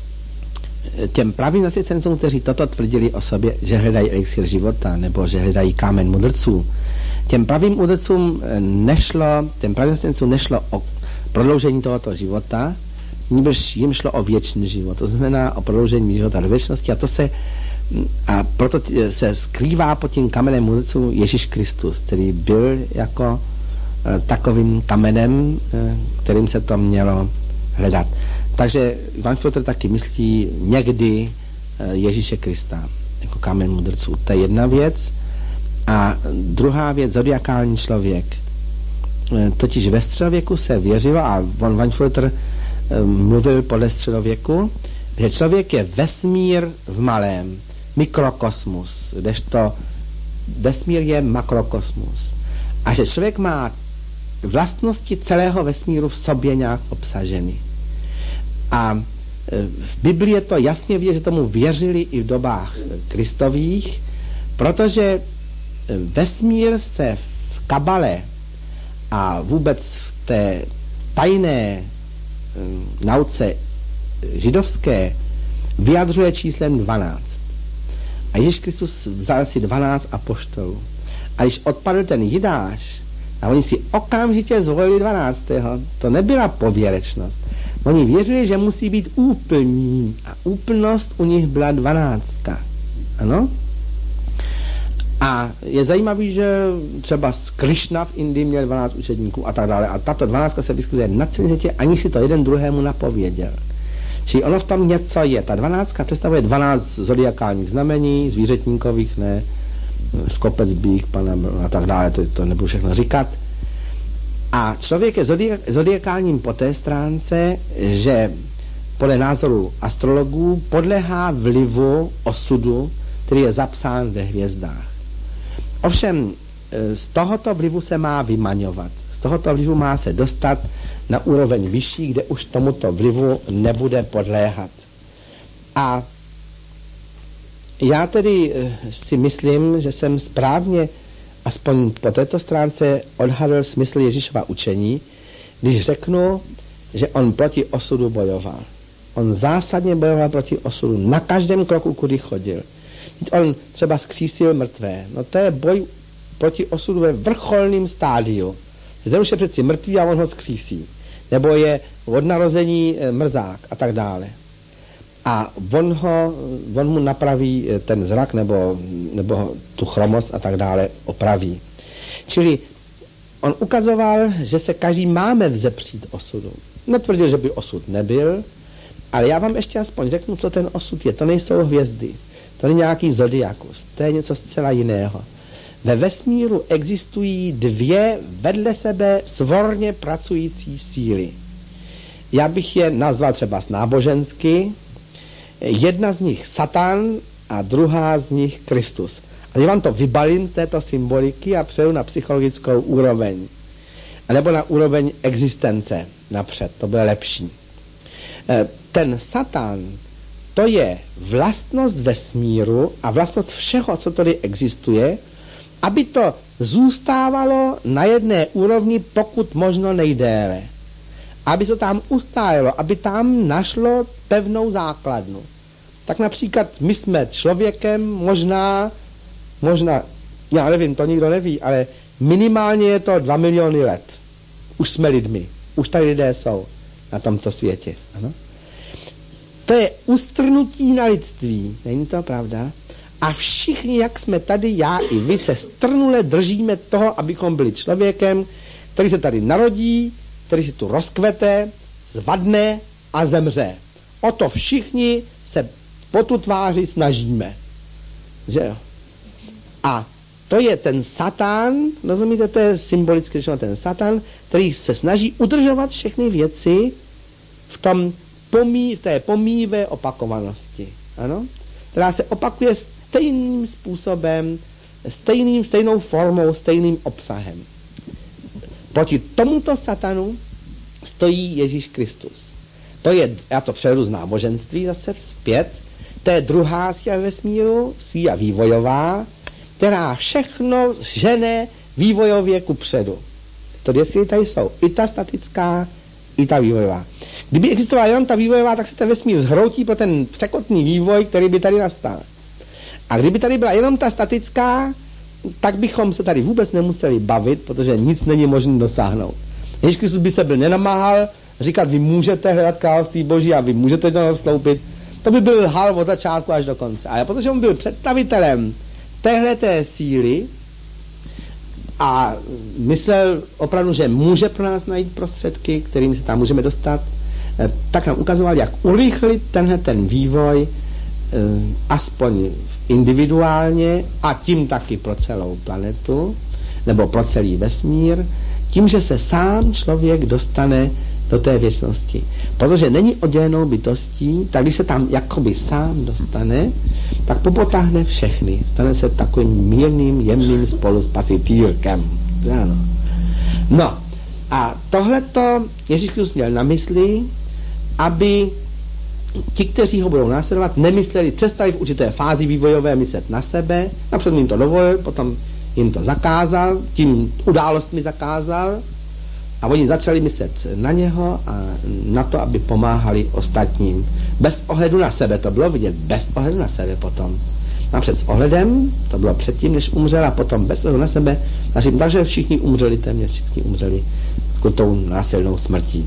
těm pravým zasvěcencům, kteří toto tvrdili o sobě, že hledají elixír života, nebo že hledají kámen mudrců, těm pravým mudrcům nešlo, těm pravým zasvěcencům nešlo o prodloužení tohoto života, níbrž jim šlo o věčný život, to znamená o prodloužení života do věčnosti, a to se a proto se skrývá pod tím kamenem mudrců Ježíš Kristus, který byl jako e, takovým kamenem, e, kterým se to mělo hledat. Takže Ivan Filtr taky myslí někdy e, Ježíše Krista jako kámen mudrců. To je jedna věc. A druhá věc, zodiakální člověk. E, totiž ve středověku se věřilo, a von Van Filtr mluvil podle středověku, že člověk je vesmír v malém, mikrokosmus, kdežto vesmír je makrokosmus. A že člověk má vlastnosti celého vesmíru v sobě nějak obsaženy. A v Biblii je to jasně vidět, že tomu věřili i v dobách Kristových, protože vesmír se v kabale a vůbec v té tajné nauce židovské vyjadřuje číslem dvanáct. A Ježíš Kristus vzal si dvanáct apoštolů. A když odpadl ten Jidáš, a oni si okamžitě zvolili dvanáctého, to nebyla pověrečnost. Oni věřili, že musí být úplní. A úplnost u nich byla dvanáctka. Ano? A je zajímavý, že třeba Krišna v Indii měl dvanáct učedníků a tak dále. A tato dvanáctka se vyskytuje na celém světě, ani si to jeden druhému napověděl. Čili ono v tom něco je. Ta dvanáctka představuje dvanáct zodiakálních znamení, zvířetníkových, ne, skopec, bík, panem a tak dále, to, to nebudu všechno říkat. A člověk je zodiakálním po té stránce, že podle názoru astrologů podléhá vlivu osudu, který je zapsán ve hvězdách. Ovšem, z tohoto vlivu se má vymaňovat. Z tohoto vlivu má se dostat na úroveň vyšší, kde už tomuto vlivu nebude podléhat. A já tedy si myslím, že jsem správně, aspoň po této stránce, odhadl smysl Ježíšova učení, když řeknu, že on proti osudu bojoval. On zásadně bojoval proti osudu na každém kroku, kudy chodil. On třeba zkřísil mrtvé. No to je boj proti osudu ve vrcholném stádiu. Ten už je přeci mrtvý a on ho zkřísí. Nebo je od narození mrzák a tak dále. A on, ho, on mu napraví ten zrak nebo, nebo tu chromost a tak dále opraví. Čili on ukazoval, že se každý máme vzepřít osudu. Netvrdil, že by osud nebyl, ale já vám ještě aspoň řeknu, co ten osud je. To nejsou hvězdy. To není nějaký zodiakus, to je něco zcela jiného. Ve vesmíru existují dvě vedle sebe svorně pracující síly. Já bych je nazval třeba nábožensky. Jedna z nich Satan a druhá z nich Kristus. A já vám to vybalím této symboliky a přejdu na psychologickou úroveň. A nebo na úroveň existence napřed, to bude lepší. Ten Satan, to je vlastnost vesmíru a vlastnost všeho, co tady existuje, aby to zůstávalo na jedné úrovni pokud možno nejdéle. aby se tam ustájelo, aby tam našlo pevnou základnu. Tak například my jsme člověkem možná, možná, já nevím, to nikdo neví, ale minimálně je to dva miliony let. Už jsme lidmi, už tady lidé jsou na tomto světě. Ano? To je ustrnutí na lidství, není to pravda? A všichni, jak jsme tady, já i vy, se strnule držíme toho, abychom byli člověkem, který se tady narodí, který se tu rozkvete, zvadne a zemře. O to všichni se po tu tváři snažíme. Že jo? A to je ten Satan, rozumíte, to je symbolicky řečeno ten Satan, který se snaží udržovat všechny věci v tom pomí, v té pomíjivé opakovanosti. Ano? Která se opakuje stejným způsobem, stejným, stejnou formou, stejným obsahem. Proti tomuto Satanu stojí Ježíš Kristus. To je, já to převedu z náboženství zase zpět, to je druhá síla vesmíru, síla vývojová, která všechno žene vývojově kupředu. To dvě síly tady jsou. I ta statická, i ta vývojová. Kdyby existovala jenom ta vývojová, tak se ten vesmír zhroutí pro ten překotný vývoj, který by tady nastal. A kdyby tady byla jenom ta statická, tak bychom se tady vůbec nemuseli bavit, protože nic není možné dosáhnout. Ježíš Kristus by se byl nenamáhal říkat, vy můžete hledat království Boží a vy můžete do toho vstoupit. To by byl lhal od začátku až do konce. Ale protože on byl představitelem téhleté síly a myslel opravdu, že může pro nás najít prostředky, kterými se tam můžeme dostat, tak nám ukazoval, jak urychlit tenhle ten vývoj aspoň individuálně a tím taky pro celou planetu nebo pro celý vesmír, tím, že se sám člověk dostane do té věčnosti. Protože není oddělenou bytostí, tak když se tam jakoby sám dostane, tak popotáhne všechny. Stane se takovým mírným, jemným spoluspasitýrkem. Ano. No a tohleto Ježíš Kristus měl na mysli, aby ti, kteří ho budou následovat, nemysleli, přestali v určité fázi vývojové myslet na sebe, napřed jim to dovolil, potom jim to zakázal, tím událostmi zakázal a oni začali myslet na něho a na to, aby pomáhali ostatním. Bez ohledu na sebe, to bylo vidět, bez ohledu na sebe potom. Napřed s ohledem, to bylo předtím, než umřel, a potom bez ohledu na sebe, takže všichni umřeli, téměř všichni umřeli tou násilnou smrtí.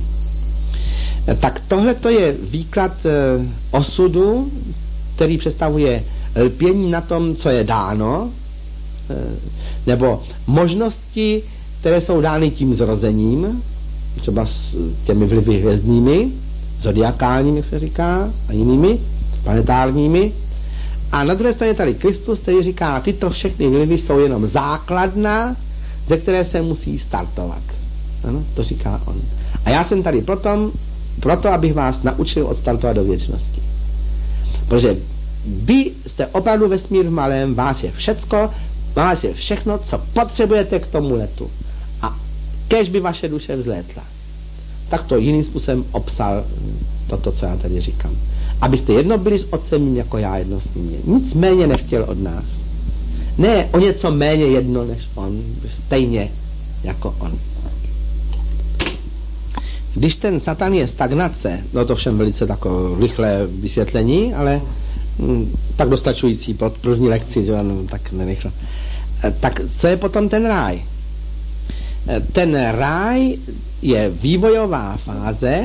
Tak tohle to je výklad e, osudu, který představuje lpění na tom, co je dáno, e, nebo možnosti, které jsou dány tím zrozením, třeba s těmi vlivy hvězdnými, zodiakálními, jak se říká, a jinými, planetárními. A na druhé straně tady Kristus, který říká, tyto všechny vlivy jsou jenom základna, ze které se musí startovat. Ano, to říká on. A já jsem tady proto, proto, abych vás naučil odstartovat do věčnosti. Protože vy jste opravdu vesmír v malém, vás je všecko, vás je všechno, co potřebujete k tomu letu. A kéž by vaše duše vzlétla. Tak to jiným způsobem obsal toto, co já tady říkám. Abyste jedno byli s otcem mým, jako já jedno s ním. Nic méně nechtěl od nás. Ne o něco méně jedno než on, stejně jako on. Když ten Satan je stagnace, no to všem velice takové rychlé vysvětlení, ale hm, tak dostačující pro první lekci, že ano, tak nerychle. Tak co je potom ten ráj? Ten ráj je vývojová fáze,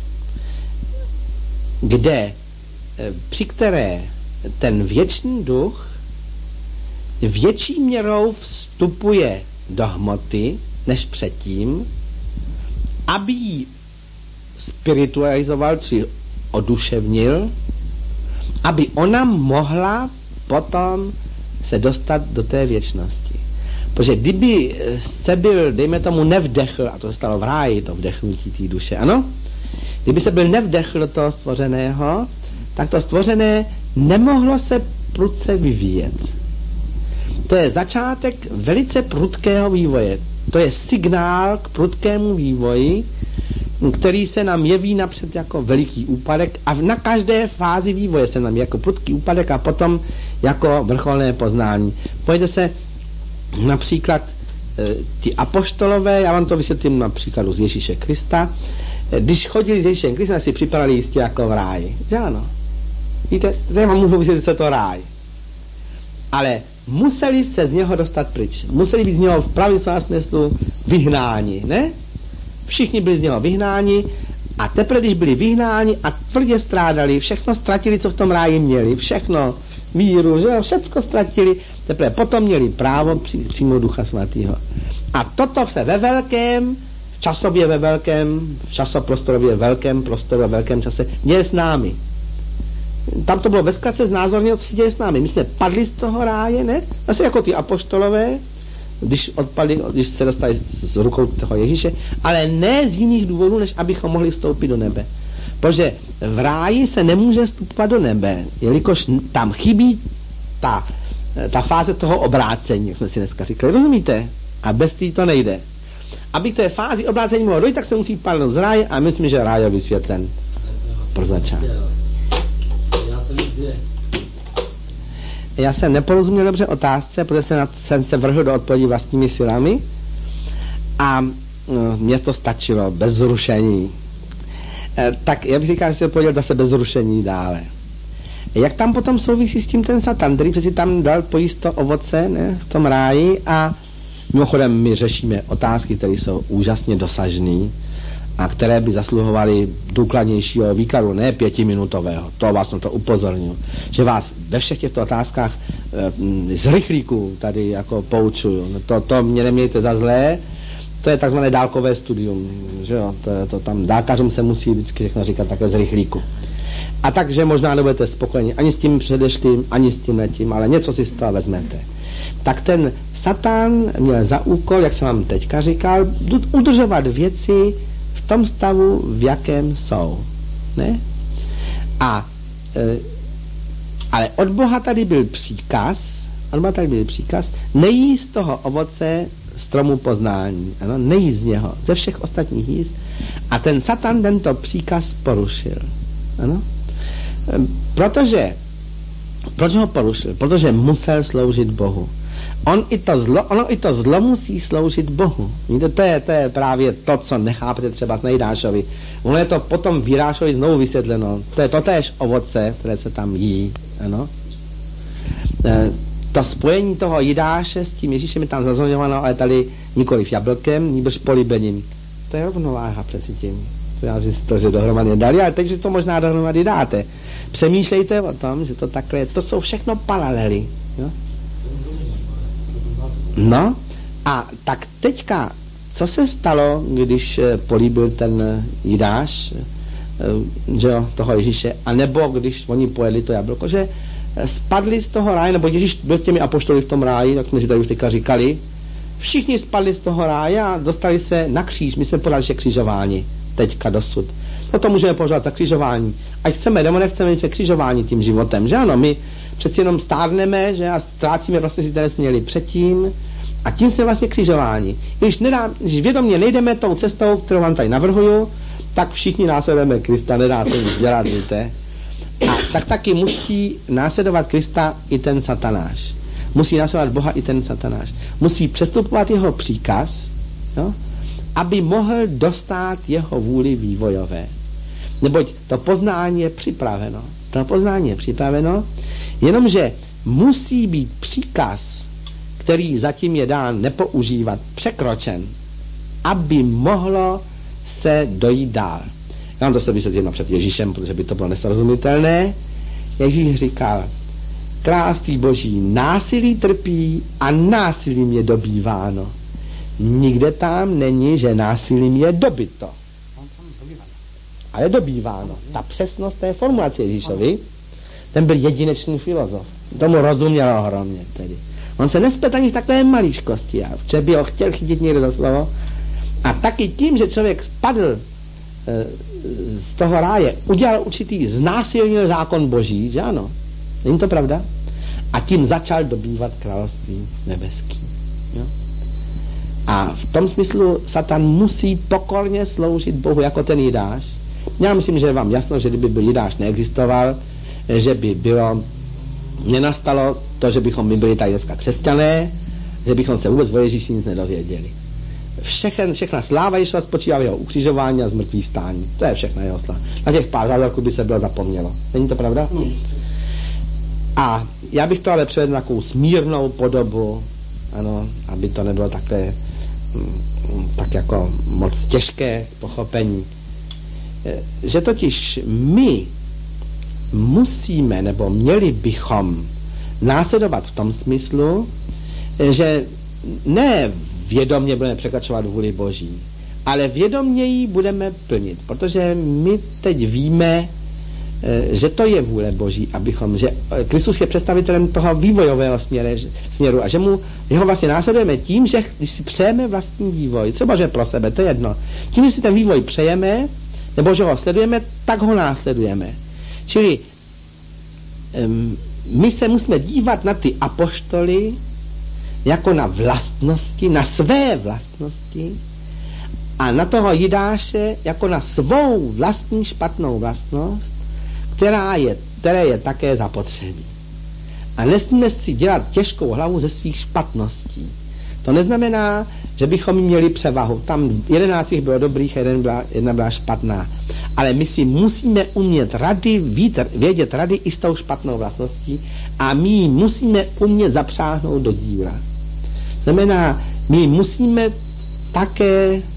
kde, při které ten věčný duch větší měrou vstupuje do hmoty než předtím, aby ji spiritualizoval, či oduševnil, aby ona mohla potom se dostat do té věčnosti. Protože kdyby se byl, dejme tomu, nevdechl, a to se stalo v ráji, to vdechnutí té duše, ano? Kdyby se byl nevdechl do toho stvořeného, tak to stvořené nemohlo se prudce vyvíjet. To je začátek velice prudkého vývoje. To je signál k prudkému vývoji, který se nám jeví napřed jako veliký úpadek a na každé fázi vývoje se nám jako prudký úpadek a potom jako vrcholné poznání. Pojďte se například e, ti apoštolové, já vám to vysvětlím na příkladu z Ježíše Krista, když chodili s Ježíšem Kristem, si připadali jistě jako v ráji. Že ano? Víte, já vám můžu vysvětlit, co to ráj. Ale museli se z něho dostat pryč. Museli být z něho v pravém slova smyslu vyhnáni, ne? Všichni byli z něho vyhnáni a teprve, když byli vyhnáni a tvrdě strádali, všechno ztratili, co v tom ráji měli, všechno, míru, že jo, všechno ztratili, teprve potom měli právo přijmout Ducha Svatého. A toto se ve velkém, časově ve velkém, časoprostorově velkém prostoru, ve velkém čase děje s námi. Tam to bylo ve zkratce znázorněno, co se děje s námi. My jsme padli z toho ráje, ne? Asi jako ty apoštolové, když odpadli, když se dostali z rukou toho Ježíše, ale ne z jiných důvodů, než abychom mohli vstoupit do nebe. Protože v ráji se nemůže vstupovat do nebe, jelikož tam chybí ta, ta fáze toho obrácení, jak jsme si dneska říkali. Rozumíte? A bez té to nejde. Aby k té fázi obrácení mohlo dojít, tak se musí padnout z ráje a myslím, že ráj je vysvětlen pro začátek. Já jsem neporozuměl dobře otázce, protože jsem, jsem se vrhl do odpovědi vlastními silami a mně to stačilo bez zrušení. E, tak já bych říkal, že se odpověděl zase bez zrušení dále. Jak tam potom souvisí s tím ten Satan, který přeci tam dal pojíst to ovoce, ne, v tom ráji, a mimochodem my řešíme otázky, které jsou úžasně dosažné a které by zasluhovaly důkladnějšího výkladu, ne pětiminutového. To vás na to upozorňuji. Že vás ve všech těchto otázkách e, z rychlíku tady jako poučuju. No to, to mě nemějte za zlé, to je takzvané dálkové studium. Že jo? To, to tam dálkařům se musí vždycky všechno říkat také z rychlíku. A takže možná nebudete spokojeni ani s tím předešlým, ani s tím letím, ale něco si z toho vezmete. Tak ten Satan měl za úkol, jak jsem vám teďka říkal, udržovat věci v tom stavu, v jakém jsou. Ne? A, e, ale od Boha tady byl příkaz, od Boha tady byl příkaz, nejíst z toho ovoce stromu poznání. Ano? Nejíst z něho, ze všech ostatních jíst. A ten Satan tento příkaz porušil. Ano? E, protože, proč ho porušil? Protože musel sloužit Bohu. On i to zlo, ono i to zlo musí sloužit Bohu. To je, to je právě to, co nechápete třeba s Nejdášovi. Ono je to potom v Jirášovi znovu vysvětleno. To je totéž ovoce, které se tam jí. Ano. E, to spojení toho Jidáše s tím Ježíšem je tam zazvoňováno, ale tady nikoliv jablkem, nýbrž políbením. To je rovnováha přeci tím. To já si to, že dohromady dali, ale teď si to možná dohromady dáte. Přemýšlejte o tom, že to takhle je. To jsou všechno paralely. Jo? No, a tak teďka, co se stalo, když políbil ten Jidáš, že jo, toho Ježíše, a nebo když oni pojedli to jablko, že spadli z toho ráje, nebo Ježíš byl s těmi apoštoly v tom ráji, jak jsme si tady už teďka říkali, všichni spadli z toho ráje a dostali se na kříž. My jsme podali, že křižování teďka dosud. No to můžeme považovat za křižování. Ať chceme, nebo nechceme, že křižování tím životem, že ano, my přeci jenom stárneme, že a ztrácíme vlastně si, které jsme měli předtím, a tím se vlastně křižování. Když, nedá, když vědomě nejdeme tou cestou, kterou vám tady navrhuju, tak všichni následujeme Krista, nedá to nic dělat, víte. A tak taky musí následovat Krista i ten satanáš. Musí následovat Boha i ten satanáš. Musí přestupovat jeho příkaz, jo, aby mohl dostat jeho vůli vývojové. Neboť to poznání je připraveno. To poznání je připraveno, jenomže musí být příkaz, který zatím je dán nepoužívat, překročen, aby mohlo se dojít dál. Já vám to se vysvětlím napřed Ježíšem, protože by to bylo nesrozumitelné. Ježíš říkal, království Boží násilí trpí a násilím je dobýváno. Nikde tam není, že násilím je dobyto. Ale dobýváno. Ta přesnost té formulace Ježíšovi, ten byl jedinečný filozof. Tomu rozuměl ohromně tedy. On se nespět ani z takové maličkosti, a včera by ho chtěl chytit někdo za slovo. A taky tím, že člověk spadl e, z toho ráje, udělal určitý znásilnil zákon Boží, že ano? Není to pravda? A tím začal dobývat království nebeský. Jo? A v tom smyslu Satan musí pokorně sloužit Bohu jako ten Jidáš. Já myslím, že je vám jasno, že kdyby byl Jidáš neexistoval, že by bylo, nenastalo to, že bychom my byli tady dneska křesťané, že bychom se vůbec o Ježíši nic nedověděli. všechen, všechna sláva Ježíšova spočívá v jeho ukřižování a zmrtvých stání. To je všechno jeho sláva. Na těch pár zázraků by se bylo zapomnělo. Není to pravda? Hmm. A já bych to ale převedl na takovou smírnou podobu, ano, aby to nebylo takové tak jako moc těžké pochopení. Že totiž my musíme, nebo měli bychom následovat v tom smyslu, že ne vědomě budeme překračovat vůli Boží, ale vědomě ji budeme plnit, protože my teď víme, že to je vůle Boží, abychom, že Kristus je představitelem toho vývojového směru, směru a že mu jeho vlastně následujeme tím, že když si přejeme vlastní vývoj, třeba že pro sebe, to je jedno, tím, že si ten vývoj přejeme, nebo že ho sledujeme, tak ho následujeme. Čili um, my se musíme dívat na ty apoštoly jako na vlastnosti, na své vlastnosti a na toho Jidáše jako na svou vlastní špatnou vlastnost, která je, které je také zapotřebí. A nesmíme si dělat těžkou hlavu ze svých špatností. To neznamená, že bychom měli převahu. Tam jedenáct jich bylo dobrých, jeden byla, jedna byla špatná. Ale my si musíme umět rady, vítr, vědět rady i s tou špatnou vlastností a my ji musíme umět zapřáhnout do díla. Znamená, my musíme také e,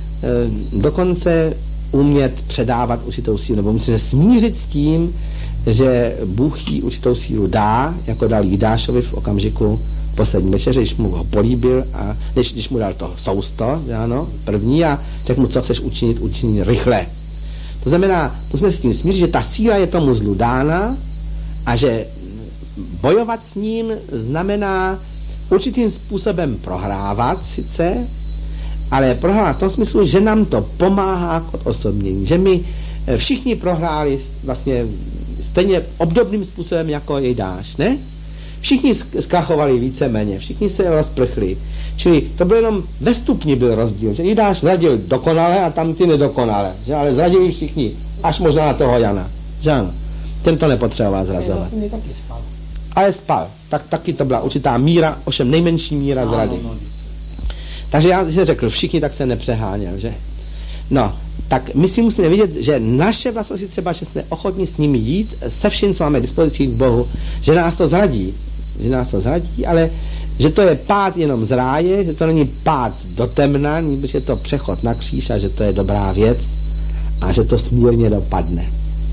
dokonce umět předávat určitou sílu, nebo musíme smířit s tím, že Bůh jí určitou sílu dá, jako dal Jidášovi v okamžiku poslední večeře, když mu ho políbil a když, když mu dal to sousto, ano, první a řekl mu, co chceš učinit, učinit rychle. To znamená, musíme s tím smířit, že ta síla je tomu zlu dána a že bojovat s ním znamená určitým způsobem prohrávat sice, ale prohrávat v tom smyslu, že nám to pomáhá k odosobnění, že my všichni prohráli vlastně stejně obdobným způsobem jako Jidáš, ne? Všichni zkrachovali víceméně, všichni se rozprchli. Čili to byl jenom ve stupni byl rozdíl, že Jidáš zradil dokonale a tam ty nedokonale, že? Ale zradili všichni, až možná na toho Jana, že ano? Ten to nepotřeboval zrazovat. Ale spal, tak taky to byla určitá míra, ovšem nejmenší míra zrady. Takže já si řekl, všichni tak se nepřeháněl, že? No, tak my si musíme vidět, že naše vlastnosti třeba, že jsme ochotní s nimi jít, se vším, co máme dispozici k Bohu, že nás to zradí, že nás to zradí, ale že to je pád jenom z ráje, že to není pád do temna, že je to přechod na kříž a že to je dobrá věc a že to smírně dopadne.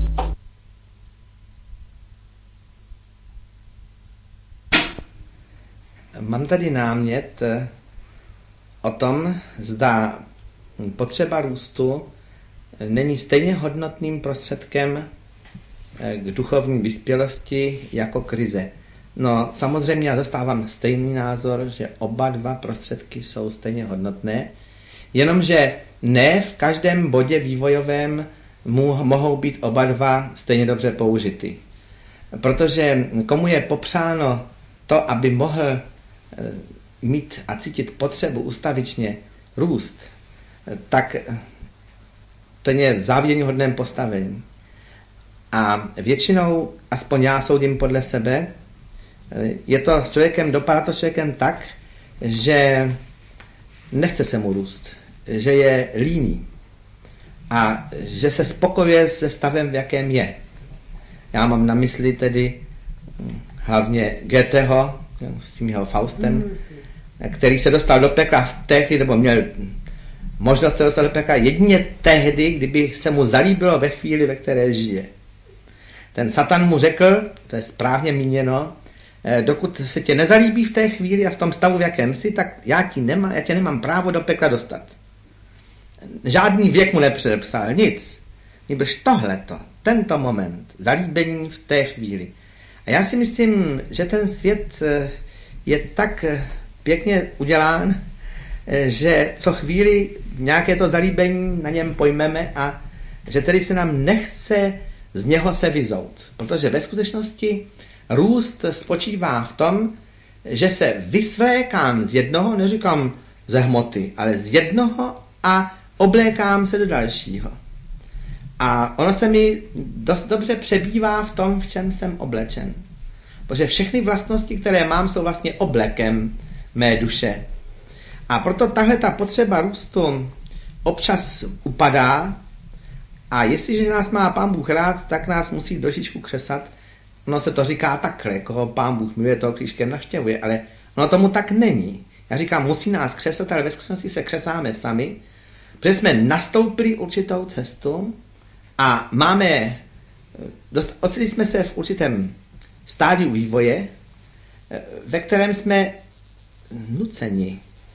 Mám tady námět o tom, zda potřeba růstu není stejně hodnotným prostředkem k duchovní vyspělosti jako krize. No, samozřejmě já zastávám stejný názor, že oba dva prostředky jsou stejně hodnotné, jenomže ne v každém bodě vývojovém mu mohou být oba dva stejně dobře použity. Protože komu je popřáno to, aby mohl mít a cítit potřebu ustavičně růst, tak ten je v záviděníhodném postavení. A většinou, aspoň já soudím podle sebe, je to s člověkem, dopadá to s člověkem tak, že nechce se mu růst, že je líný a že se spokojuje se stavem, v jakém je. Já mám na mysli tedy hlavně Goetheho s tím jeho Faustem, který se dostal do pekla v tehdy, nebo měl možnost se dostat do pekla jedině tehdy, kdyby se mu zalíbilo ve chvíli, ve které žije. Ten Satan mu řekl, to je správně míněno, dokud se tě nezalíbí v té chvíli a v tom stavu, v jakém jsi, tak já, ti nemá, já tě nemám právo do pekla dostat. Žádný věk mu nepředepsal, nic. Nýbrž tohleto, tento moment, zalíbení v té chvíli. A já si myslím, že ten svět je tak pěkně udělán, že co chvíli nějaké to zalíbení na něm pojmeme a že tedy se nám nechce z něho se vyzout. Protože ve skutečnosti růst spočívá v tom, že se vysvlékám z jednoho, neříkám ze hmoty, ale z jednoho a oblékám se do dalšího. A ono se mi dost dobře přebývá v tom, v čem jsem oblečen. Protože všechny vlastnosti, které mám, jsou vlastně oblekem mé duše. A proto tahle ta potřeba růstu občas upadá a jestliže nás má Pán Bůh rád, tak nás musí trošičku křesat. Ono se to říká takhle, koho Pán Bůh miluje, toho křížkem navštěvuje, ale ono tomu tak není. Já říkám, musí nás křesat, ale ve skutečnosti se křesáme sami, protože jsme nastoupili určitou cestu a máme, dost, ocitli jsme se v určitém stádiu vývoje, ve kterém jsme nuceni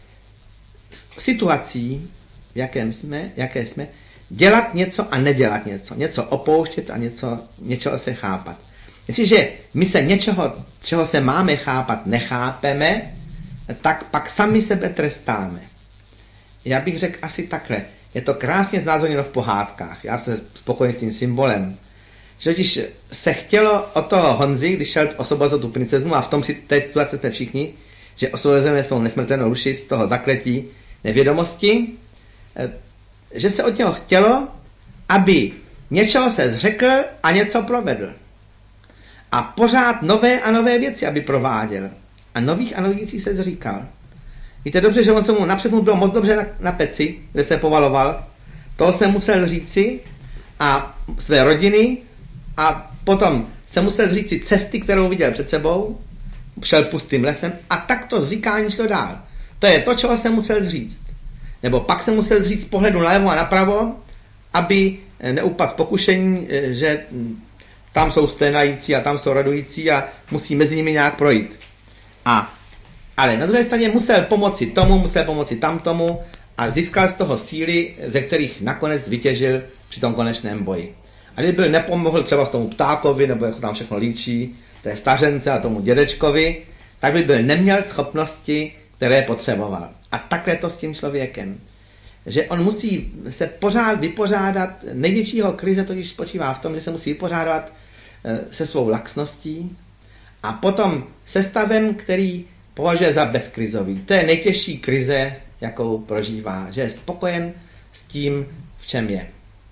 situací, jakém jsme, jaké jsme, dělat něco a nedělat něco. Něco opouštět a něco, něčeho se chápat. Jestliže my se něčeho, čeho se máme chápat, nechápeme, tak pak sami sebe trestáme. Já bych řekl asi takhle. Je to krásně znázorněno v pohádkách. Já se spokojím s tím symbolem. Že když se chtělo o toho Honzi, když šel osvobozit tu princeznu, a v tom si té situace jsme všichni, že osvobozujeme svou nesmrtelnou duši z toho zakletí nevědomosti, že se od něho chtělo, aby něčeho se zřekl a něco provedl. A pořád nové a nové věci, aby prováděl. A nových a nových věcí se zříkal. Víte dobře, že on se mu napřed mu bylo moc dobře na, na peci, kde se povaloval. Toho se musel říci a své rodiny a potom se musel říci cesty, kterou viděl před sebou, šel pustým lesem a tak to zříkání šlo dál. To je to, čeho se musel zříct. Nebo pak se musel zříct z pohledu nalevo a napravo, aby neupadl v pokušení, že tam jsou sténající a tam jsou radující a musí mezi nimi nějak projít. A, ale na druhé straně musel pomoci tomu, musel pomoci tamtomu a získal z toho síly, ze kterých nakonec vytěžil při tom konečném boji. A kdyby byl nepomohl třeba s tomu ptákovi, nebo jak tam všechno líčí, té stařence a tomu dědečkovi, tak by byl neměl schopnosti, které potřeboval. A takhle to s tím člověkem. Že on musí se pořád vypořádat, největšího krize totiž spočívá v tom, že se musí vypořádat se svou laxností a potom se stavem, který považuje za bezkrizový. To je nejtěžší krize, jakou prožívá, že je spokojen s tím, v čem je.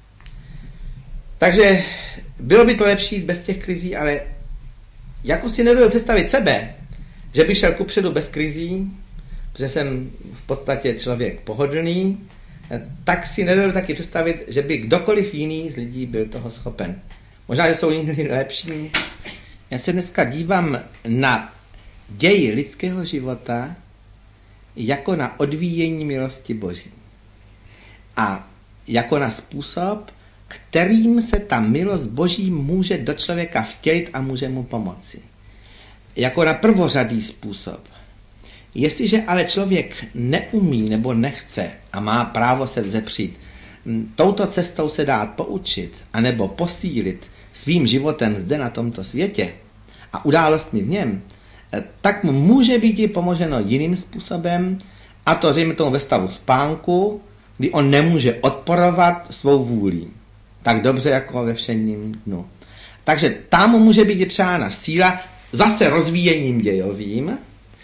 Takže bylo by to lepší bez těch krizí, ale jako si nedovedu představit sebe, že by šel kupředu bez krizí, protože jsem v podstatě člověk pohodlný, tak si nedovedu taky představit, že by kdokoliv jiný z lidí byl toho schopen. Možná, že jsou jiní lepší. Já se dneska dívám na děj lidského života jako na odvíjení milosti Boží. A jako na způsob, kterým se ta milost Boží může do člověka vtělit a může mu pomoci. Jako na prvořadý způsob. Jestliže ale člověk neumí nebo nechce a má právo se vzepřít, touto cestou se dát poučit anebo posílit svým životem zde na tomto světě a událostmi v něm, tak mu může být i pomoženo jiným způsobem, a to řekněme tomu ve stavu spánku, kdy on nemůže odporovat svou vůlí. Tak dobře jako ve všedním dnu. Takže tam mu může být i přána síla zase rozvíjením dějovým,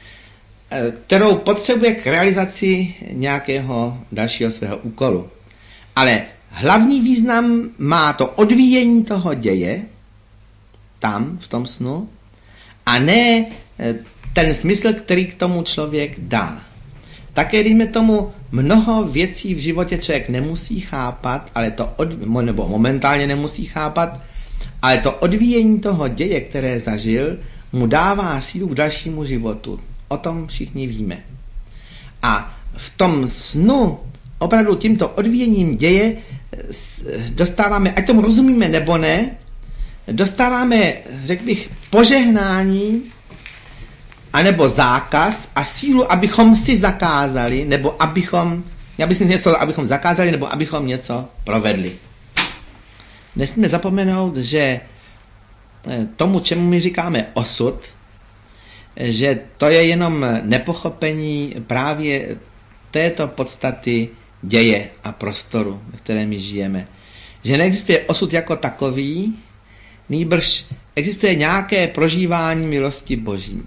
kterou potřebuje k realizaci nějakého dalšího svého úkolu. Ale hlavní význam má to odvíjení toho děje, tam, v tom snu, a ne ten smysl, který k tomu člověk dá. Také, dejme tomu, mnoho věcí v životě člověk nemusí chápat, ale to od, nebo momentálně nemusí chápat, ale to odvíjení toho děje, které zažil, mu dává sílu k dalšímu životu. O tom všichni víme. A v tom snu opravdu tímto odvíjením děje dostáváme, ať tomu rozumíme nebo ne, dostáváme, řekl bych, požehnání anebo zákaz a sílu, abychom si zakázali, nebo abychom, já bych si něco, abychom zakázali, nebo abychom něco provedli. Nesmíme zapomenout, že tomu, čemu my říkáme osud, že to je jenom nepochopení právě této podstaty děje a prostoru, ve kterém my žijeme. Že neexistuje osud jako takový, nýbrž existuje nějaké prožívání milosti Boží.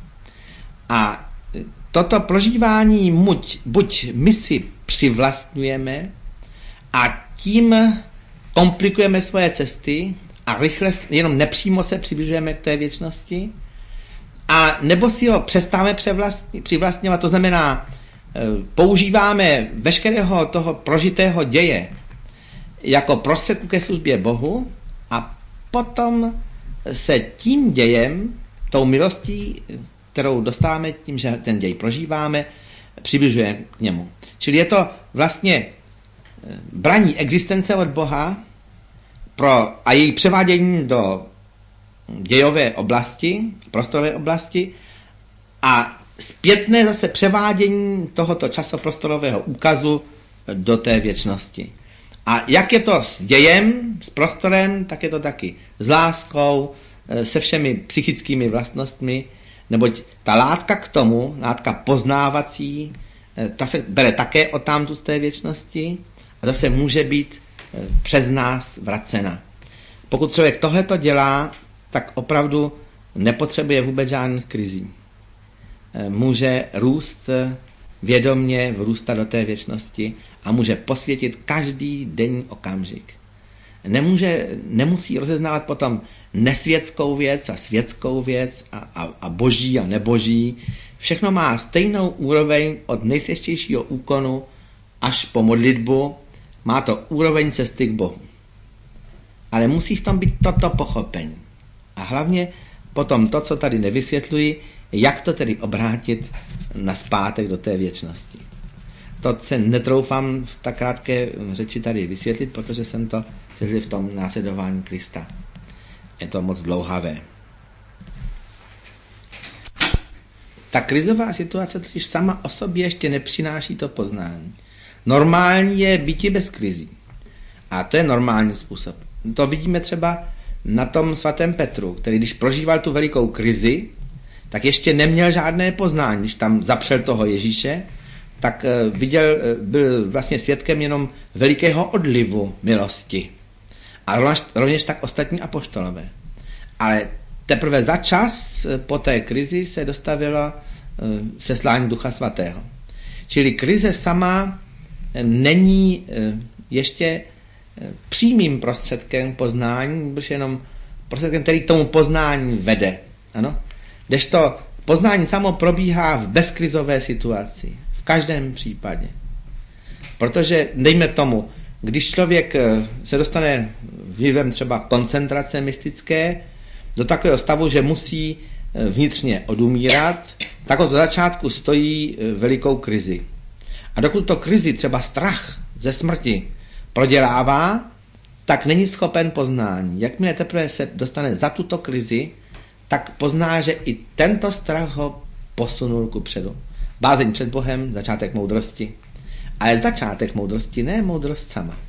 A toto prožívání buď, buď my si přivlastňujeme a tím komplikujeme svoje cesty a rychle, jenom nepřímo se přibližujeme k té věčnosti, a nebo si ho přestáváme přivlastňovat, to znamená, používáme veškerého toho prožitého děje jako prostředku ke službě Bohu a potom se tím dějem, tou milostí, kterou dostáváme tím, že ten děj prožíváme, přibližuje k němu. Čili je to vlastně braní existence od Boha pro, a její převádění do dějové oblasti, prostorové oblasti a zpětné zase převádění tohoto časoprostorového úkazu do té věčnosti. A jak je to s dějem, s prostorem, tak je to taky s láskou, se všemi psychickými vlastnostmi, neboť ta látka k tomu, látka poznávací, ta se bere také odtamtud z té věčnosti a zase může být přes nás vracena. Pokud člověk tohleto dělá, tak opravdu nepotřebuje vůbec žádných krizí. Může růst vědomně, vrůstat do té věčnosti a může posvětit každý denní okamžik. Nemůže, nemusí rozeznávat potom nesvětskou věc a světskou věc a, a, a boží a neboží. Všechno má stejnou úroveň od nejsvětějšího úkonu až po modlitbu. Má to úroveň cesty k Bohu. Ale musí v tom být toto pochopení. A hlavně potom to, co tady nevysvětluji, jak to tedy obrátit nazpátek do té věčnosti. To se netroufám v tak krátké řeči tady vysvětlit, protože jsem to přešel v tom následování Krista. Je to moc dlouhavé. Ta krizová situace totiž sama o sobě ještě nepřináší to poznání. Normální je býti bez krizí. A to je normální způsob. To vidíme třeba na tom svatém Petru, který když prožíval tu velikou krizi, tak ještě neměl žádné poznání. Když tam zapřel toho Ježíše, tak viděl, byl vlastně svědkem jenom velikého odlivu milosti. A rovněž tak ostatní apoštolové. Ale teprve za čas po té krizi se dostavilo seslání Ducha Svatého. Čili krize sama není ještě přímým prostředkem poznání, protože jenom prostředkem, který k tomu poznání vede. Ano? Kdežto poznání samo probíhá v bezkrizové situaci. V každém případě. Protože, dejme tomu, když člověk se dostane vlivem třeba koncentrace mystické do takového stavu, že musí vnitřně odumírat, tak od začátku stojí velikou krizi. A dokud to krizi, třeba strach ze smrti, prodělává, tak není schopen poznání. Jakmile teprve se dostane za tuto krizi, tak pozná, že i tento strach ho posunul kupředu. Bázeň před Bohem, začátek moudrosti. Ale začátek moudrosti, ne moudrost sama.